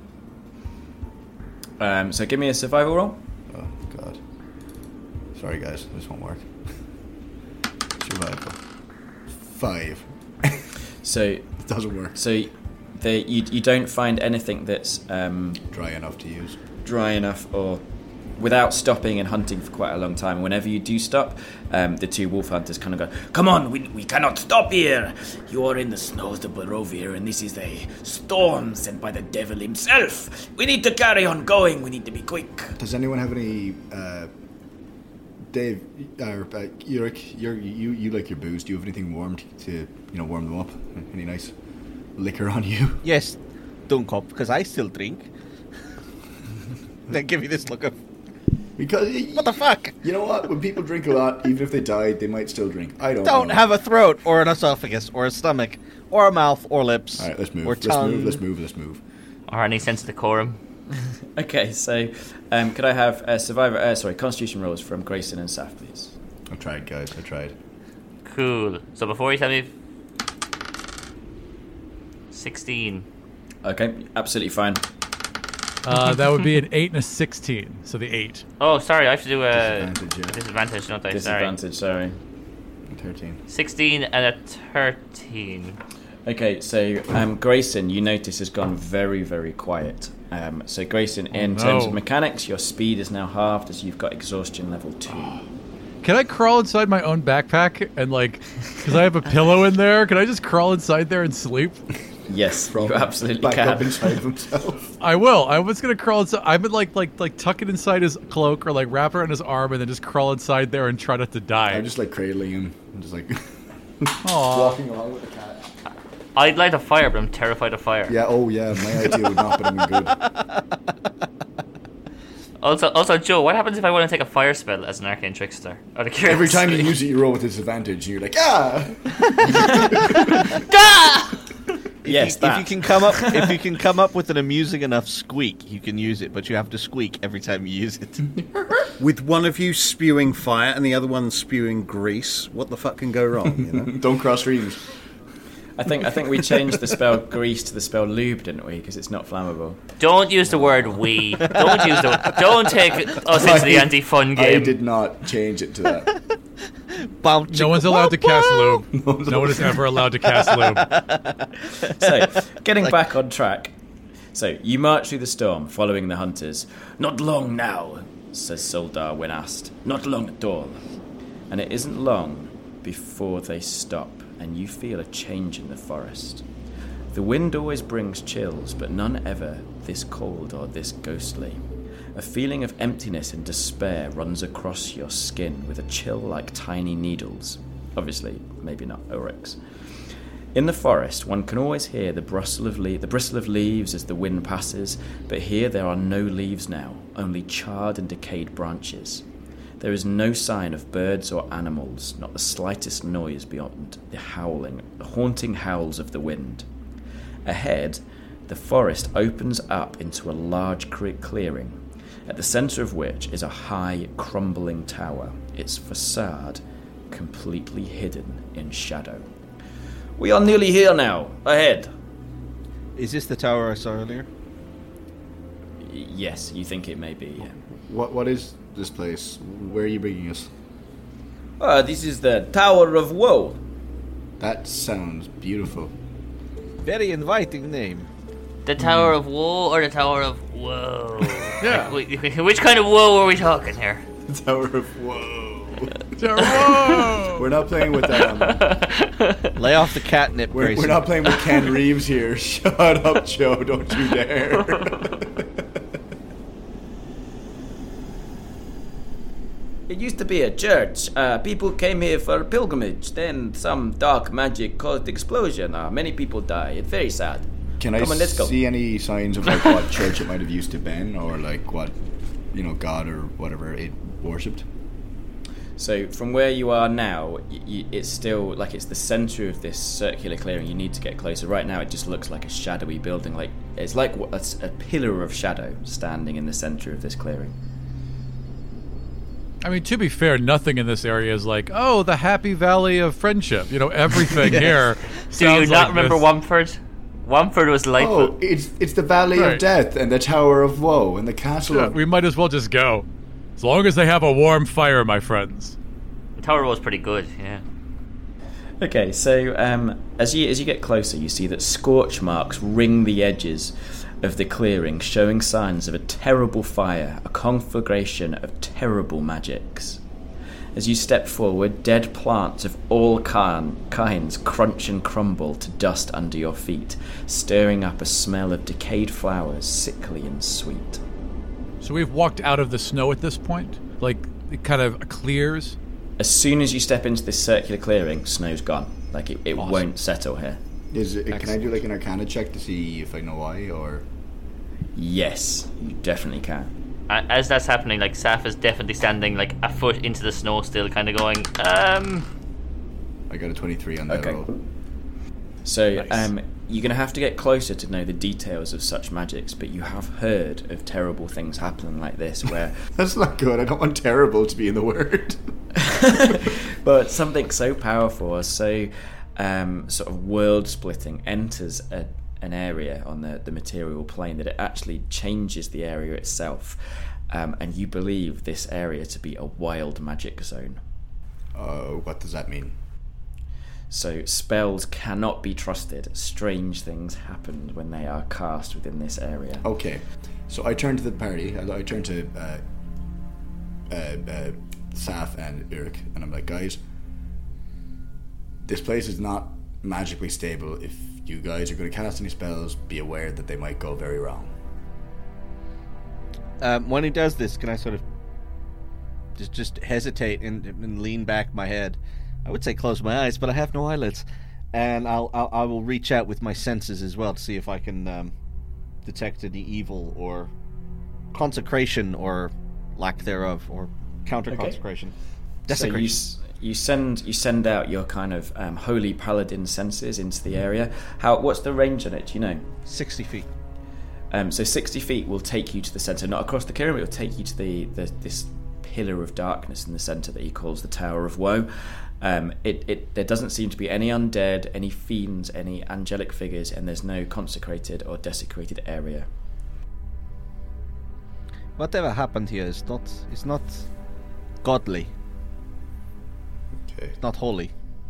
So give me a survival roll. Oh god. Sorry guys, this won't work. Survival. 5. So it doesn't work. So you don't find anything that's dry enough to use. Dry enough or without stopping and hunting for quite a long time. Whenever you do stop, the two wolf hunters kind of go, "Come on, we cannot stop here. You are in the snows of Barovia, and this is a storm sent by the devil himself. We need to carry on going. We need to be quick." Does anyone have any, Dave, Ulrich, you like your booze. Do you have anything warm to warm them up? Any nice liquor on you? Yes, Dunkop, because I still drink. Then give me this look of... Because what the fuck? You know what? When people drink a lot, even if they died, they might still drink. I don't know. Have a throat or an esophagus or a stomach or a mouth or lips. All right, let's move. Or tongue. Let's move. Or any sense of decorum. Okay, so could I have constitution rolls from Grayson and Saf, please? I tried, guys. I tried. Cool. So before you tell me... 16. Okay, absolutely fine. That would be an 8 and a 16. So the 8. Oh, sorry, I have to do a Disadvantage, yeah. disadvantage, don't I? Disadvantage, sorry. 13. 16 and a 13. Okay, so Grayson, you notice, has gone very, very quiet. So Grayson, in terms of mechanics, your speed is now halved as you've got exhaustion level 2. Can I crawl inside my own backpack and because I have a pillow in there, can I just crawl inside there and sleep? Yes, you absolutely Back can. up inside of himself. I will. I was gonna crawl inside. I would like tuck it inside his cloak or wrap it around his arm and then just crawl inside there and try not to die. I'm just cradling him. I'm just Aww. walking along with the cat. I'd light a fire, but I'm terrified of fire. Yeah, my idea would not have been good. Also, Joe, what happens if I want to take a fire spell as an arcane trickster? Every time you use it, you roll with disadvantage, and you're like, ah! Yes, if you can come up with an amusing enough squeak, you can use it, but you have to squeak every time you use it. With one of you spewing fire and the other one spewing grease, what the fuck can go wrong? You know? Don't cross streams. I think we changed the spell grease to the spell lube, didn't we? Because it's not flammable. Don't use the word we. Don't take us into the anti-fun game. I did not change it to that. No one's allowed to cast lube. No one is ever allowed to cast lube. So, getting back on track. So, you march through the storm, following the hunters. Not long now, says Soldar when asked. Not long at all. And it isn't long before they stop, and you feel a change in the forest. The wind always brings chills, but none ever this cold or this ghostly. A feeling of emptiness and despair runs across your skin with a chill like tiny needles. Obviously, maybe not Ulrich's. In the forest, one can always hear the bristle of leaves as the wind passes, but here there are no leaves now, only charred and decayed branches. There is no sign of birds or animals, not the slightest noise beyond the haunting howls of the wind. Ahead, the forest opens up into a large clearing, at the centre of which is a high, crumbling tower, its facade completely hidden in shadow. We are nearly here now. Ahead. Is this the tower I saw earlier? Yes, you think it may be. Yeah. What is this place? Where are you bringing us? This is the Tower of Woe. That sounds beautiful. Very inviting name. The Tower of Woe or the Tower of Whoa? Yeah. Which kind of woe are we talking here? The Tower of Whoa. Whoa! We're not playing with Lay off the catnip, we're Grayson. not playing with Ken Reeves here. Shut up, Joe. Don't you dare. It used to be a church. People came here for a pilgrimage. Then some dark magic caused explosion. Many people died. It's very sad. Can Come on, let's go. see any signs of what church it might have used to been, or what god or whatever it worshipped? So from where you are now, it's still it's the centre of this circular clearing. You need to get closer. Right now, it just looks like a shadowy building. It's like a pillar of shadow standing in the centre of this clearing. I mean, to be fair, nothing in this area is the happy valley of friendship. Everything here. Do you not remember Wamford? Wamford was delightful. Oh, it's the Valley of Death and the Tower of Woe and the Castle of... We might as well just go. As long as they have a warm fire, my friends. The Tower was pretty good, yeah. Okay, so as you get closer, you see that scorch marks ring the edges of the clearing, showing signs of a terrible fire, a conflagration of terrible magics. As you step forward, dead plants of all kinds crunch and crumble to dust under your feet, stirring up a smell of decayed flowers, sickly and sweet. So we've walked out of the snow at this point? It kind of clears? As soon as you step into this circular clearing, snow's gone. It Awesome. won't settle here. Can I do an Arcana check to see if I know why, or... Yes, you definitely can. As that's happening, Saf is definitely standing a foot into the snow still, kind of going, I got a 23 on that roll. So, Nice. you're going to have to get closer to know the details of such magics, but you have heard of terrible things happening like this, where... That's not good. I don't want terrible to be in the word. But something so powerful, so sort of world-splitting, enters an area on the material plane that it actually changes the area itself, and you believe this area to be a wild magic zone. What does that mean? So spells cannot be trusted. Strange things happen when they are cast within this area. Okay, so I turn to the party. I turn to Saf and Eric, and I'm like, guys, this place is not magically stable. If you guys are going to cast any spells, be aware that they might go very wrong. When he does this, can I sort of just hesitate and lean back my head? I would say close my eyes, but I have no eyelids, and I will reach out with my senses as well to see if I can detect any evil or consecration or lack thereof, or counter consecration. Desecration. So you send out your kind of holy paladin senses into the area. What's the range on it? Do you know? 60 feet. So 60 feet will take you to the centre, not across the clearing, but it will take you to this pillar of darkness in the centre that he calls the Tower of Woe. There doesn't seem to be any undead, any fiends, any angelic figures, and there's no consecrated or desecrated area. Whatever happened here is not godly. Okay. It's not holy.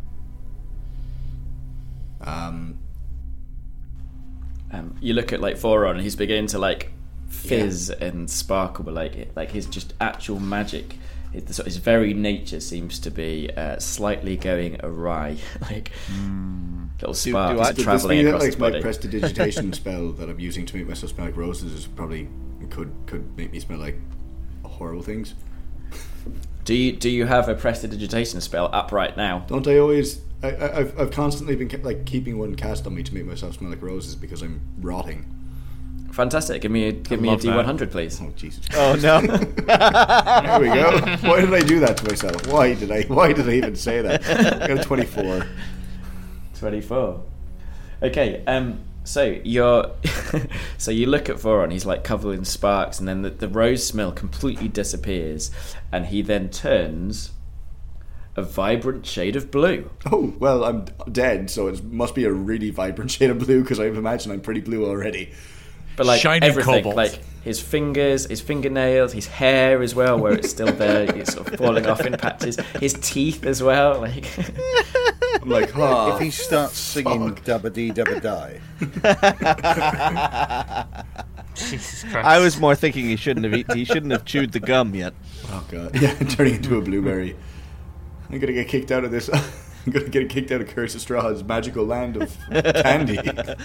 You look at like Thoron, and he's beginning to like fizz and sparkle, but like his just actual magic, his very nature seems to be slightly going awry. Like little sparks traveling across his body. My prestidigitation spell that I'm using to make myself smell like roses is probably could make me smell like horrible things. Do you have a prestidigitation spell up right now? Don't I always? I've constantly been keeping one cast on me to make myself smell like roses because I'm rotting. Fantastic! Give me a D100, please. Oh Jesus! Oh no! There we go. Why did I do that to myself? Why did I even say that? I got a 24. 24. Okay. So you look at Thoron. He's like covered in sparks, and then the rose smell completely disappears, and he then turns a vibrant shade of blue. Oh well, I'm dead, so it must be a really vibrant shade of blue because I imagine I'm pretty blue already. But like shiny everything, cobalt. like his fingers, his fingernails, his hair as well, where it's still there, it's sort of falling off in patches. His teeth as well, like. I'm like, If he starts singing "Dubba Dee Dubba Die," Jesus Christ. I was more thinking he shouldn't have chewed the gum yet. oh god, yeah, turning into a blueberry. I'm gonna get kicked out of this. I'm gonna get kicked out of Curse of Straw's magical land of candy.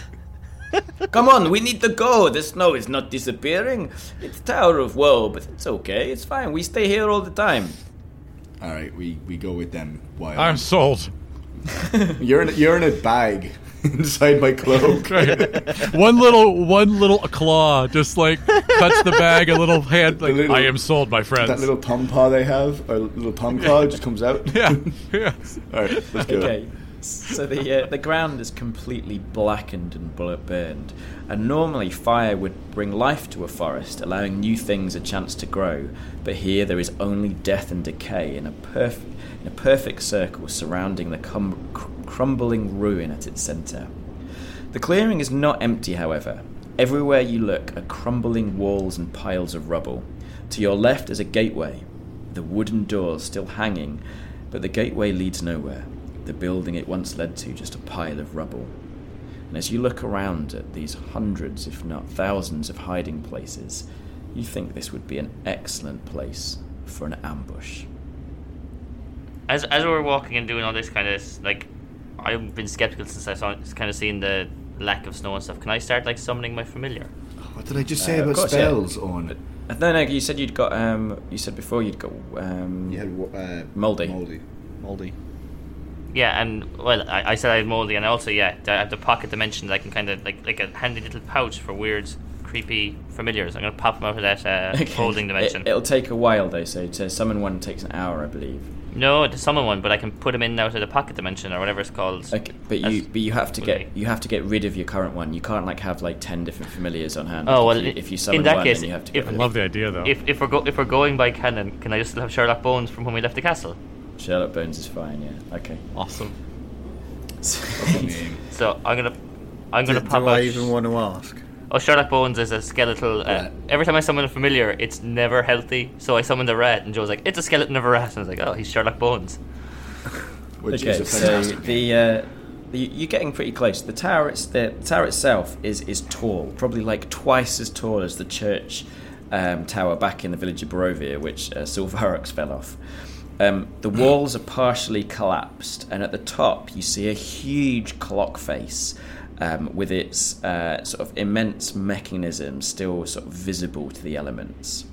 Come on, we need to go. The snow is not disappearing. It's Tower of Woe, but it's okay. It's fine. We stay here all the time. All right, we go with them. Why? I'm sold. You're in a bag inside my cloak. One little claw just like cuts the bag. A little hand like I am sold, my friends. That little thumb paw they have, or little thumb claw, just comes out. Yeah. All right, let's go. Okay. So the ground is completely blackened and burned, and normally fire would bring life to a forest, allowing new things a chance to grow. But here there is only death and decay in a perfect circle surrounding the crumbling ruin at its centre. The clearing is not empty, however. Everywhere you look are crumbling walls and piles of rubble. To your left is a gateway, the wooden doors still hanging, but the gateway leads nowhere. The building it once led to just a pile of rubble. And as you look around at these hundreds, if not thousands, of hiding places, you think this would be an excellent place for an ambush. As we're walking and doing all this kind of like, I've been skeptical since I kind of seen the lack of snow and stuff. Can I start like summoning my familiar? What did I just say about course, spells yeah. on? No, you said you'd got. You said before you'd got. You had Moldy. Moldy. Yeah, and well, I said I had moldy, and also I have the pocket dimension that I can kind of like a handy little pouch for weird, creepy familiars. I'm gonna pop them out of that holding dimension. It'll take a while though, so to summon one takes an hour, I believe. No, to summon one, but I can put them in now to the pocket dimension or whatever it's called. Okay, but you have to get rid of your current one. You can't like have like 10 different familiars on hand. Oh well, if you summon in that one, case, then you have to get I rid love the idea though. If we're going by canon, can I just have Sherlock Bones from when we left the castle? Sherlock Bones is fine. Yeah. Okay. Awesome. So I'm gonna I'm going to pop Do out. I even want to ask? Oh, Sherlock Bones is a skeletal. Every time I summon a familiar, it's never healthy. So I summoned a rat, and Joe's like, "It's a skeleton of a rat." And I was like, "Oh, he's Sherlock Bones." Which Okay, is a so fantastic you're getting pretty close. The tower itself is tall, probably like twice as tall as the church tower back in the village of Barovia, which Silvarox fell off. The walls are partially collapsed, and at the top you see a huge clock face with its sort of immense mechanism still sort of visible to the elements.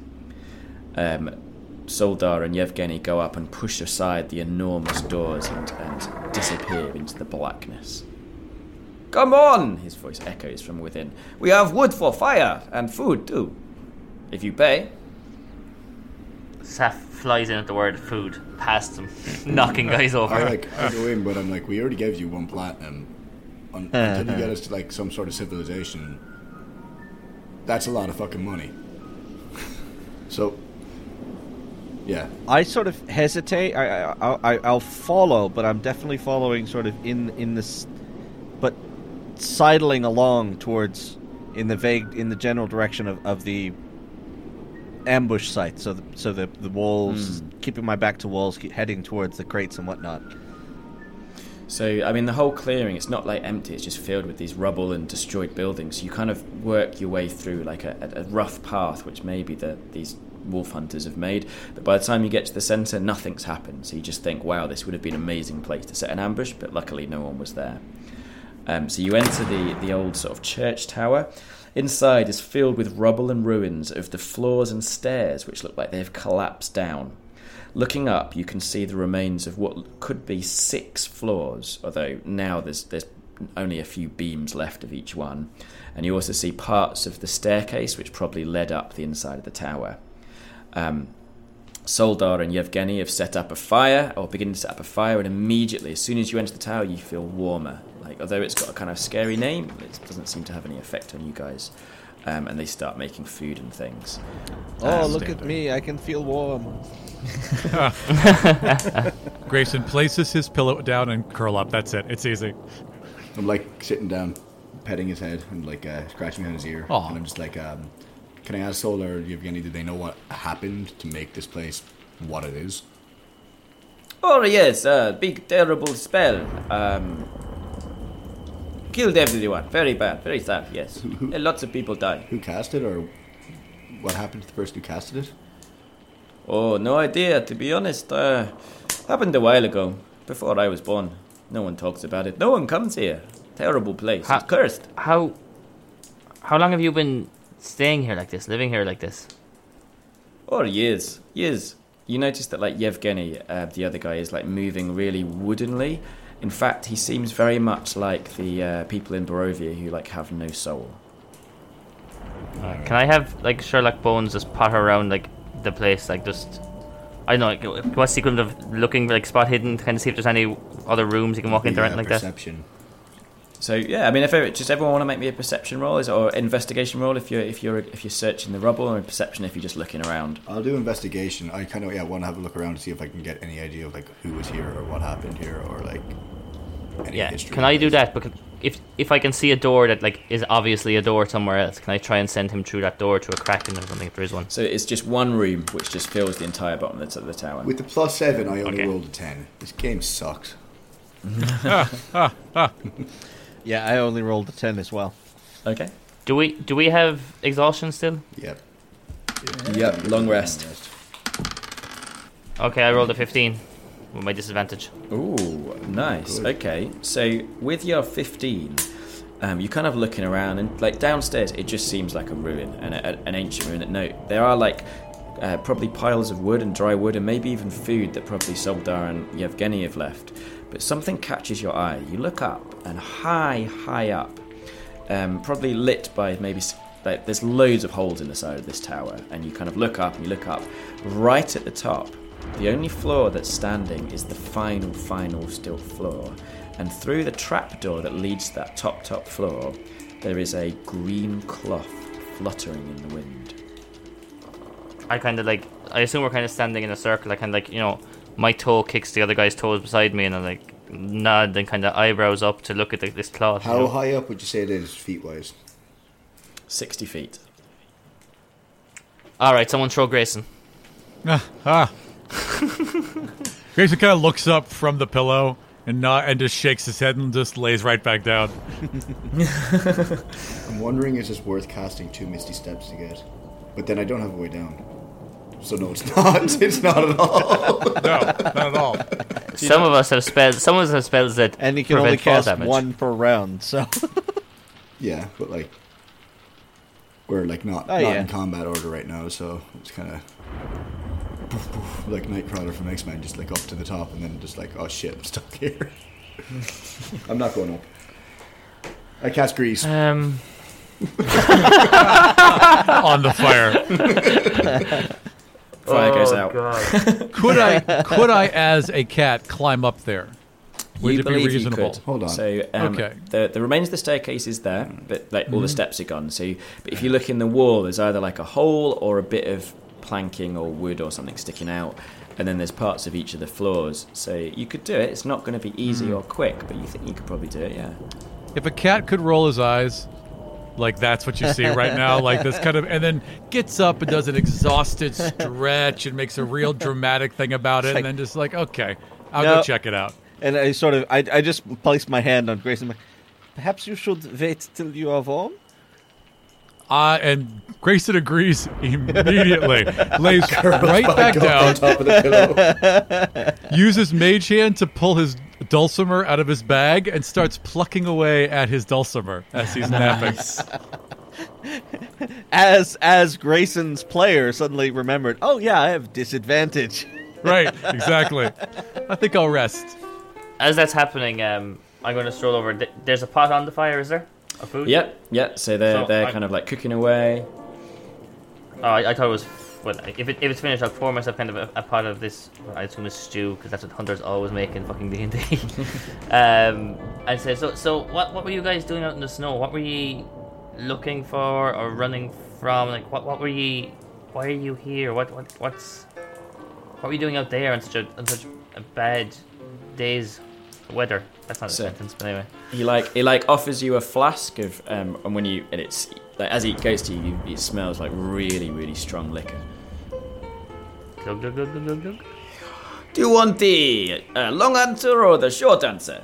Soldar and Yevgeny go up and push aside the enormous doors and disappear into the blackness. "Come on!" his voice echoes from within. "We have wood for fire, and food too. If you pay." Saf flies in at the word food, past them, knocking guys over. I go in, but I'm like, we already gave you 1 platinum. Until you get us to like some sort of civilization, that's a lot of fucking money. So, yeah. I sort of hesitate. I'll follow, but I'm definitely following sort of in this, but sidling along towards in the general direction of the ambush site. So the walls, keeping my back to walls, heading towards the crates and whatnot. So, I mean, the whole clearing, it's not like empty, it's just filled with these rubble and destroyed buildings. You kind of work your way through like a rough path, which maybe these wolf hunters have made. But by the time you get to the centre, nothing's happened. So you just think, wow, this would have been an amazing place to set an ambush, but luckily no one was there. So you enter the old sort of church tower. Inside is filled with rubble and ruins of the floors and stairs, which look like they've collapsed down. Looking up, you can see the remains of what could be 6 floors, although now there's only a few beams left of each one. And you also see parts of the staircase, which probably led up the inside of the tower. Soldar and Yevgeny have set up a fire, or beginning to set up a fire, and immediately, as soon as you enter the tower, you feel warmer. Like, although it's got a kind of scary name, it doesn't seem to have any effect on you guys. And they start making food and things. Oh, look at me, I can feel warm. Grayson places his pillow down and curl up. That's it. It's easy. I'm like sitting down, petting his head and like scratching on his ear. Aww. And I'm just like, can I ask Solar or Yevgeny, did they know what happened to make this place what it is? Oh yes, big terrible spell. Killed everyone. Very bad, very sad, yes. Lots of people died. Who cast it, or what happened to the person who casted it? Oh, no idea, to be honest. Happened a while ago, before I was born. No one talks about it. No one comes here. Terrible place. It's cursed. How long have you been staying here like this, living here like this? Oh, years. Years. You notice that, like, Yevgeny, the other guy, is, like, moving really woodenly. In fact, he seems very much like the people in Barovia who, like, have no soul. Can I have, like, Sherlock Bones just potter around, like, the place, like, just... I don't know, what's the equivalent of looking, like, spot hidden, to kind of see if there's any other rooms you can walk into or anything like that? Perception. So yeah, I mean, if just everyone want to make me a perception roll, or investigation roll if you're searching the rubble, or perception if you're just looking around. I'll do investigation. I kind of want to have a look around to see if I can get any idea of like who was here or what happened here or like any history. Can I do that? Because if I can see a door that like is obviously a door somewhere else, can I try and send him through that door to a crack in it or something if there is one? So it's just one room which just fills the entire bottom of the tower. With the +7, I only rolled a 10. This game sucks. Yeah, I only rolled a 10 as well. Okay. Do we have exhaustion still? Yep. Yep. Long rest. Okay, I rolled a 15 with my disadvantage. Ooh, nice. Good. Okay, so with your 15, you're kind of looking around, and like downstairs, it just seems like a ruin, an ancient ruin. No, there are like probably piles of wood and dry wood, and maybe even food that probably Soldar and Yevgeny have left. But something catches your eye. You look up, and high up, probably lit by maybe like there's loads of holes in the side of this tower, and you kind of look up, and you look up. Right at the top, the only floor that's standing is the final stilt floor, and through the trapdoor that leads to that top floor, there is a green cloth fluttering in the wind. I assume we're kind of standing in a circle. I kind of like, my toe kicks the other guy's toes beside me, and I'm like, nod and kind of eyebrows up to look at this cloth. How high up would you say it is, feet-wise? 60 feet. All right, someone throw Grayson. Grayson kind of looks up from the pillow and just shakes his head and just lays right back down. I'm wondering, is this worth casting 2 Misty Steps to get? But then I don't have a way down. So no, it's not. It's not at all. No, not at all. Some of us have spells. Some of us have spells that And you can prevent only fall cast damage. 1 per round, so... Yeah, but like, we're like not yeah. in combat order right now, so it's kind of like Nightcrawler from X-Men, just like up to the top, and then just like, oh shit, I'm stuck here. I'm not going up. I cast Grease. On the fire. Fire goes out. God. Could I, as a cat, climb up there? Would You it be believe you reasonable? could. Hold on. So Okay. the remains of the staircase is there, but like all the steps are gone. So, but if you look in the wall, there's either like a hole or a bit of planking or wood or something sticking out, and then there's parts of each of the floors. So you could do it. It's not going to be easy or quick, but you think you could probably do it, yeah. If a cat could roll his eyes, like that's what you see right now, like this kind of, and then gets up and does an exhausted stretch and makes a real dramatic thing about it, and then just like, okay, I'll go check it out. And I just placed my hand on Grayson. Perhaps you should wait till you are warm? And Grayson agrees immediately. Lays right back down. On top of the pillow. Uses Mage Hand to pull his dulcimer out of his bag and starts plucking away at his dulcimer as he's napping. As Grayson's player suddenly remembered, oh yeah, I have disadvantage. Right, exactly. I think I'll rest. As that's happening, I'm going to stroll over. There's a pot on the fire, is there? Of food? Yep. So they're kind of like cooking away. Oh, I thought it was. Well, if it's finished, I'll pour myself kind of a pot of this. I assume a stew, because that's what hunters always make in fucking D&D. I'd say so. What were you guys doing out in the snow? What were you looking for or running from? Like what were you? Why are you here? What were you doing out there on such a bad day's weather? That's not a sentence, but anyway. He offers you a flask of and it's like as he goes to you, it smells like really, really strong liquor. Glug, glug, glug, glug, glug. Do you want the long answer or the short answer?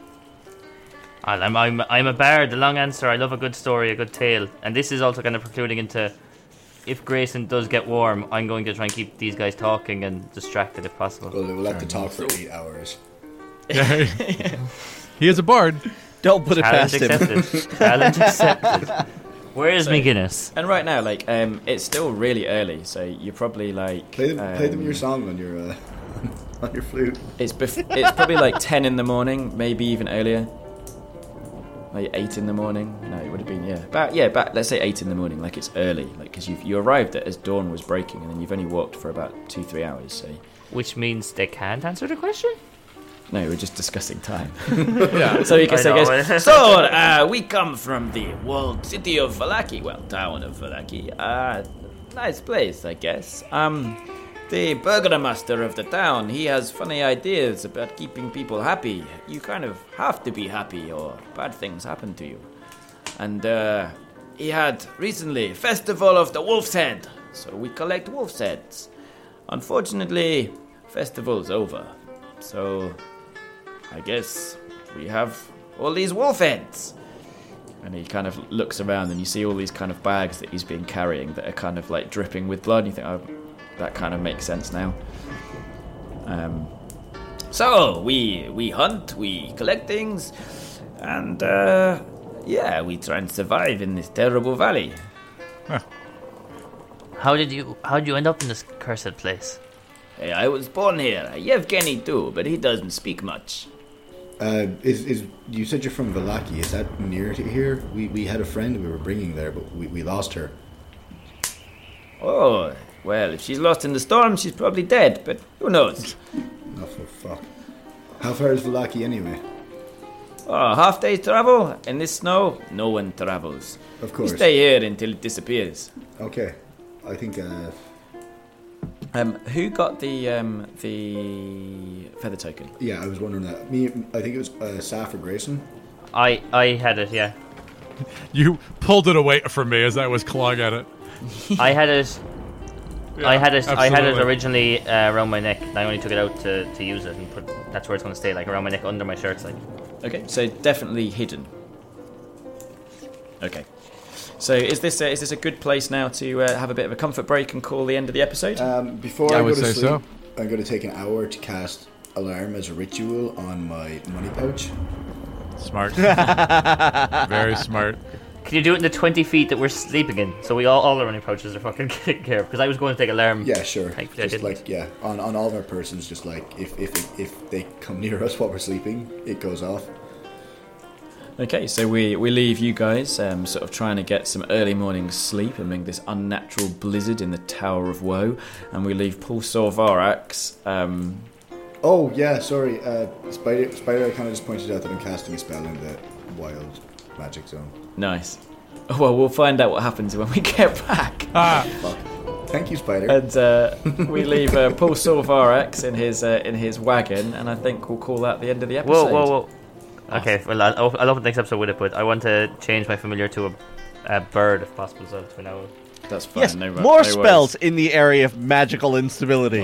I'm a bard. The long answer. I love a good story, a good tale, and this is also kind of precluding into. If Grayson does get warm, I'm going to try and keep these guys talking and distracted if possible. Well, we'll have to talk for 8 hours. Yeah. He is a bard. Don't put it past him. Challenge accepted. Where is McGuinness? And right now, like, it's still really early, so you're probably like Play them your song on your on your flute. It's probably like 10 in the morning, maybe even earlier. Like 8 in the morning. No, it would have been about let's say 8 in the morning. Like it's early, like because you arrived as dawn was breaking, and then you've only walked for about 2-3 hours. So, which means they can't answer the question. No, we're just discussing time. Yeah. So you can say, so we come from the walled city of Vallaki, town of Vallaki. Nice place, I guess. The burgomaster of the town, he has funny ideas about keeping people happy. You kind of have to be happy or bad things happen to you. And he had recently Festival of the Wolf's Head, so we collect wolf's heads. Unfortunately, festival's over, so I guess we have all these wolf heads. And he kind of looks around and you see all these kind of bags that he's been carrying that are kind of like dripping with blood. You think, oh, that kind of makes sense now. So we hunt, we collect things, and we try and survive in this terrible valley. Huh. How'd you end up in this cursed place? Hey, I was born here. Yevgeny too, but he doesn't speak much. Is you said you're from Vallaki? Is that near to here? We had a friend we were bringing there, but we lost her. Oh, well, if she's lost in the storm, she's probably dead. But who knows? Oh, for fuck! How far is Vallaki anyway? Oh, half day's travel. In this snow, no one travels. Of course. We stay here until it disappears. Okay, I think Who got the feather token? Yeah, I was wondering that. I think it was Saf or Grayson. I had it, yeah. You pulled it away from me as I was clawing at it. I had it. Yeah, I had it absolutely. originally around my neck. I only took it out to use it, and that's where it's going to stay, like around my neck, under my shirts, like. Okay, so definitely hidden. Okay. So is this a good place now to have a bit of a comfort break and call the end of the episode? Before I I would go to say sleep, so. I'm going to take an hour to cast Alarm as a ritual on my money pouch. Smart. Very smart. Can you do it in the 20 feet that we're sleeping in? So we all our running pouches are fucking taken care of. Because I was going to take alarm. Yeah, sure. Thankfully I Just didn't. like, yeah, on all of our persons, just like if they come near us while we're sleeping, it goes off. Okay, so we leave you guys sort of trying to get some early morning sleep among this unnatural blizzard in the Tower of Woe, and we leave Pulsar Varax. Oh, yeah, sorry. Spider kind of just pointed out that I'm casting a spell in the wild magic zone. Nice. Well, we'll find out what happens when we get back. Fuck. Thank you, Spider. And we leave Pulsar Varax in his wagon, and I think we'll call that the end of the episode. Whoa. Okay, well, I'll open the next episode with it, but I want to change my familiar to a bird if possible, so for now. That's fine. Yes, no more worries. spells in the area of magical instability.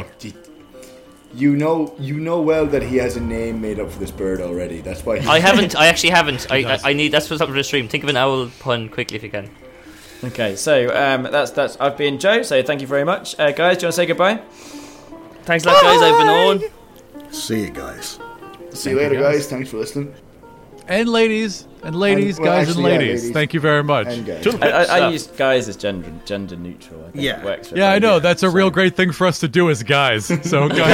You know well that he has a name made up for this bird already. That's why I actually haven't. I need, that's for something for the stream. Think of an owl pun quickly if you can. Okay, so that's I've been Joe, so thank you very much. Guys, do you want to say goodbye? Thanks a lot, guys. I've been on. See you guys. See you later, guys. Thanks for listening. And ladies, well, guys actually, and ladies. ladies. Thank you very much. And guys. I use guys as gender neutral. I think Yeah. it works for Yeah, I know. both. That's a real great thing for us to do as guys. So, guys.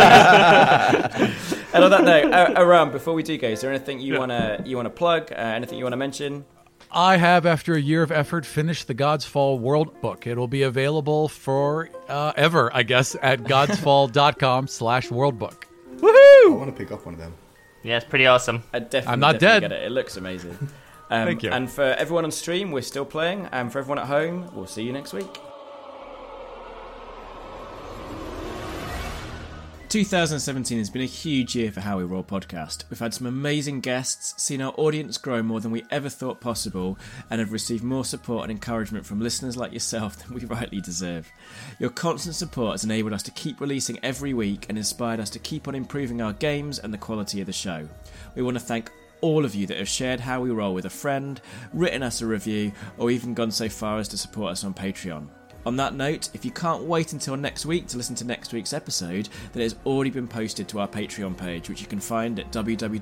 And on that note, Aram, before we do go, is there anything you wanna plug? Anything you wanna mention? I have, after a year of effort, finished the God's Fall World Book. It'll be available for ever, I guess, at godsfall.com/worldbook. I want to pick up one of them. Yeah, it's pretty awesome. I definitely, I'm not definitely dead. Get it. It looks amazing. Thank you. And for everyone on stream, we're still playing. And for everyone at home, we'll see you next week. 2017 has been a huge year for How We Roll podcast. We've had some amazing guests, seen our audience grow more than we ever thought possible, and have received more support and encouragement from listeners like yourself than we rightly deserve. Your constant support has enabled us to keep releasing every week and inspired us to keep on improving our games and the quality of the show. We want to thank all of you that have shared How We Roll with a friend, written us a review, or even gone so far as to support us on Patreon. On that note, if you can't wait until next week to listen to next week's episode, then it has already been posted to our Patreon page, which you can find at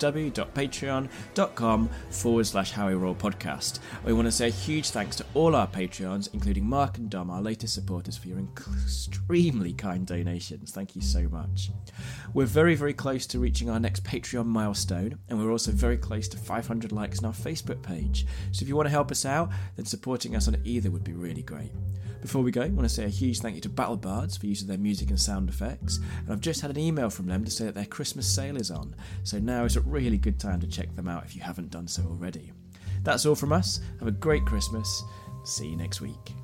www.patreon.com/HowWeRollPodcast. We want to say a huge thanks to all our Patreons, including Mark and Dom, our latest supporters, for your extremely kind donations. Thank you so much. We're very, very close to reaching our next Patreon milestone, and we're also very close to 500 likes on our Facebook page. So if you want to help us out, then supporting us on either would be really great. Before we go, I want to say a huge thank you to Battle Bards for use of their music and sound effects, and I've just had an email from them to say that their Christmas sale is on, so now is a really good time to check them out if you haven't done so already. That's all from us. Have a great Christmas. See you next week.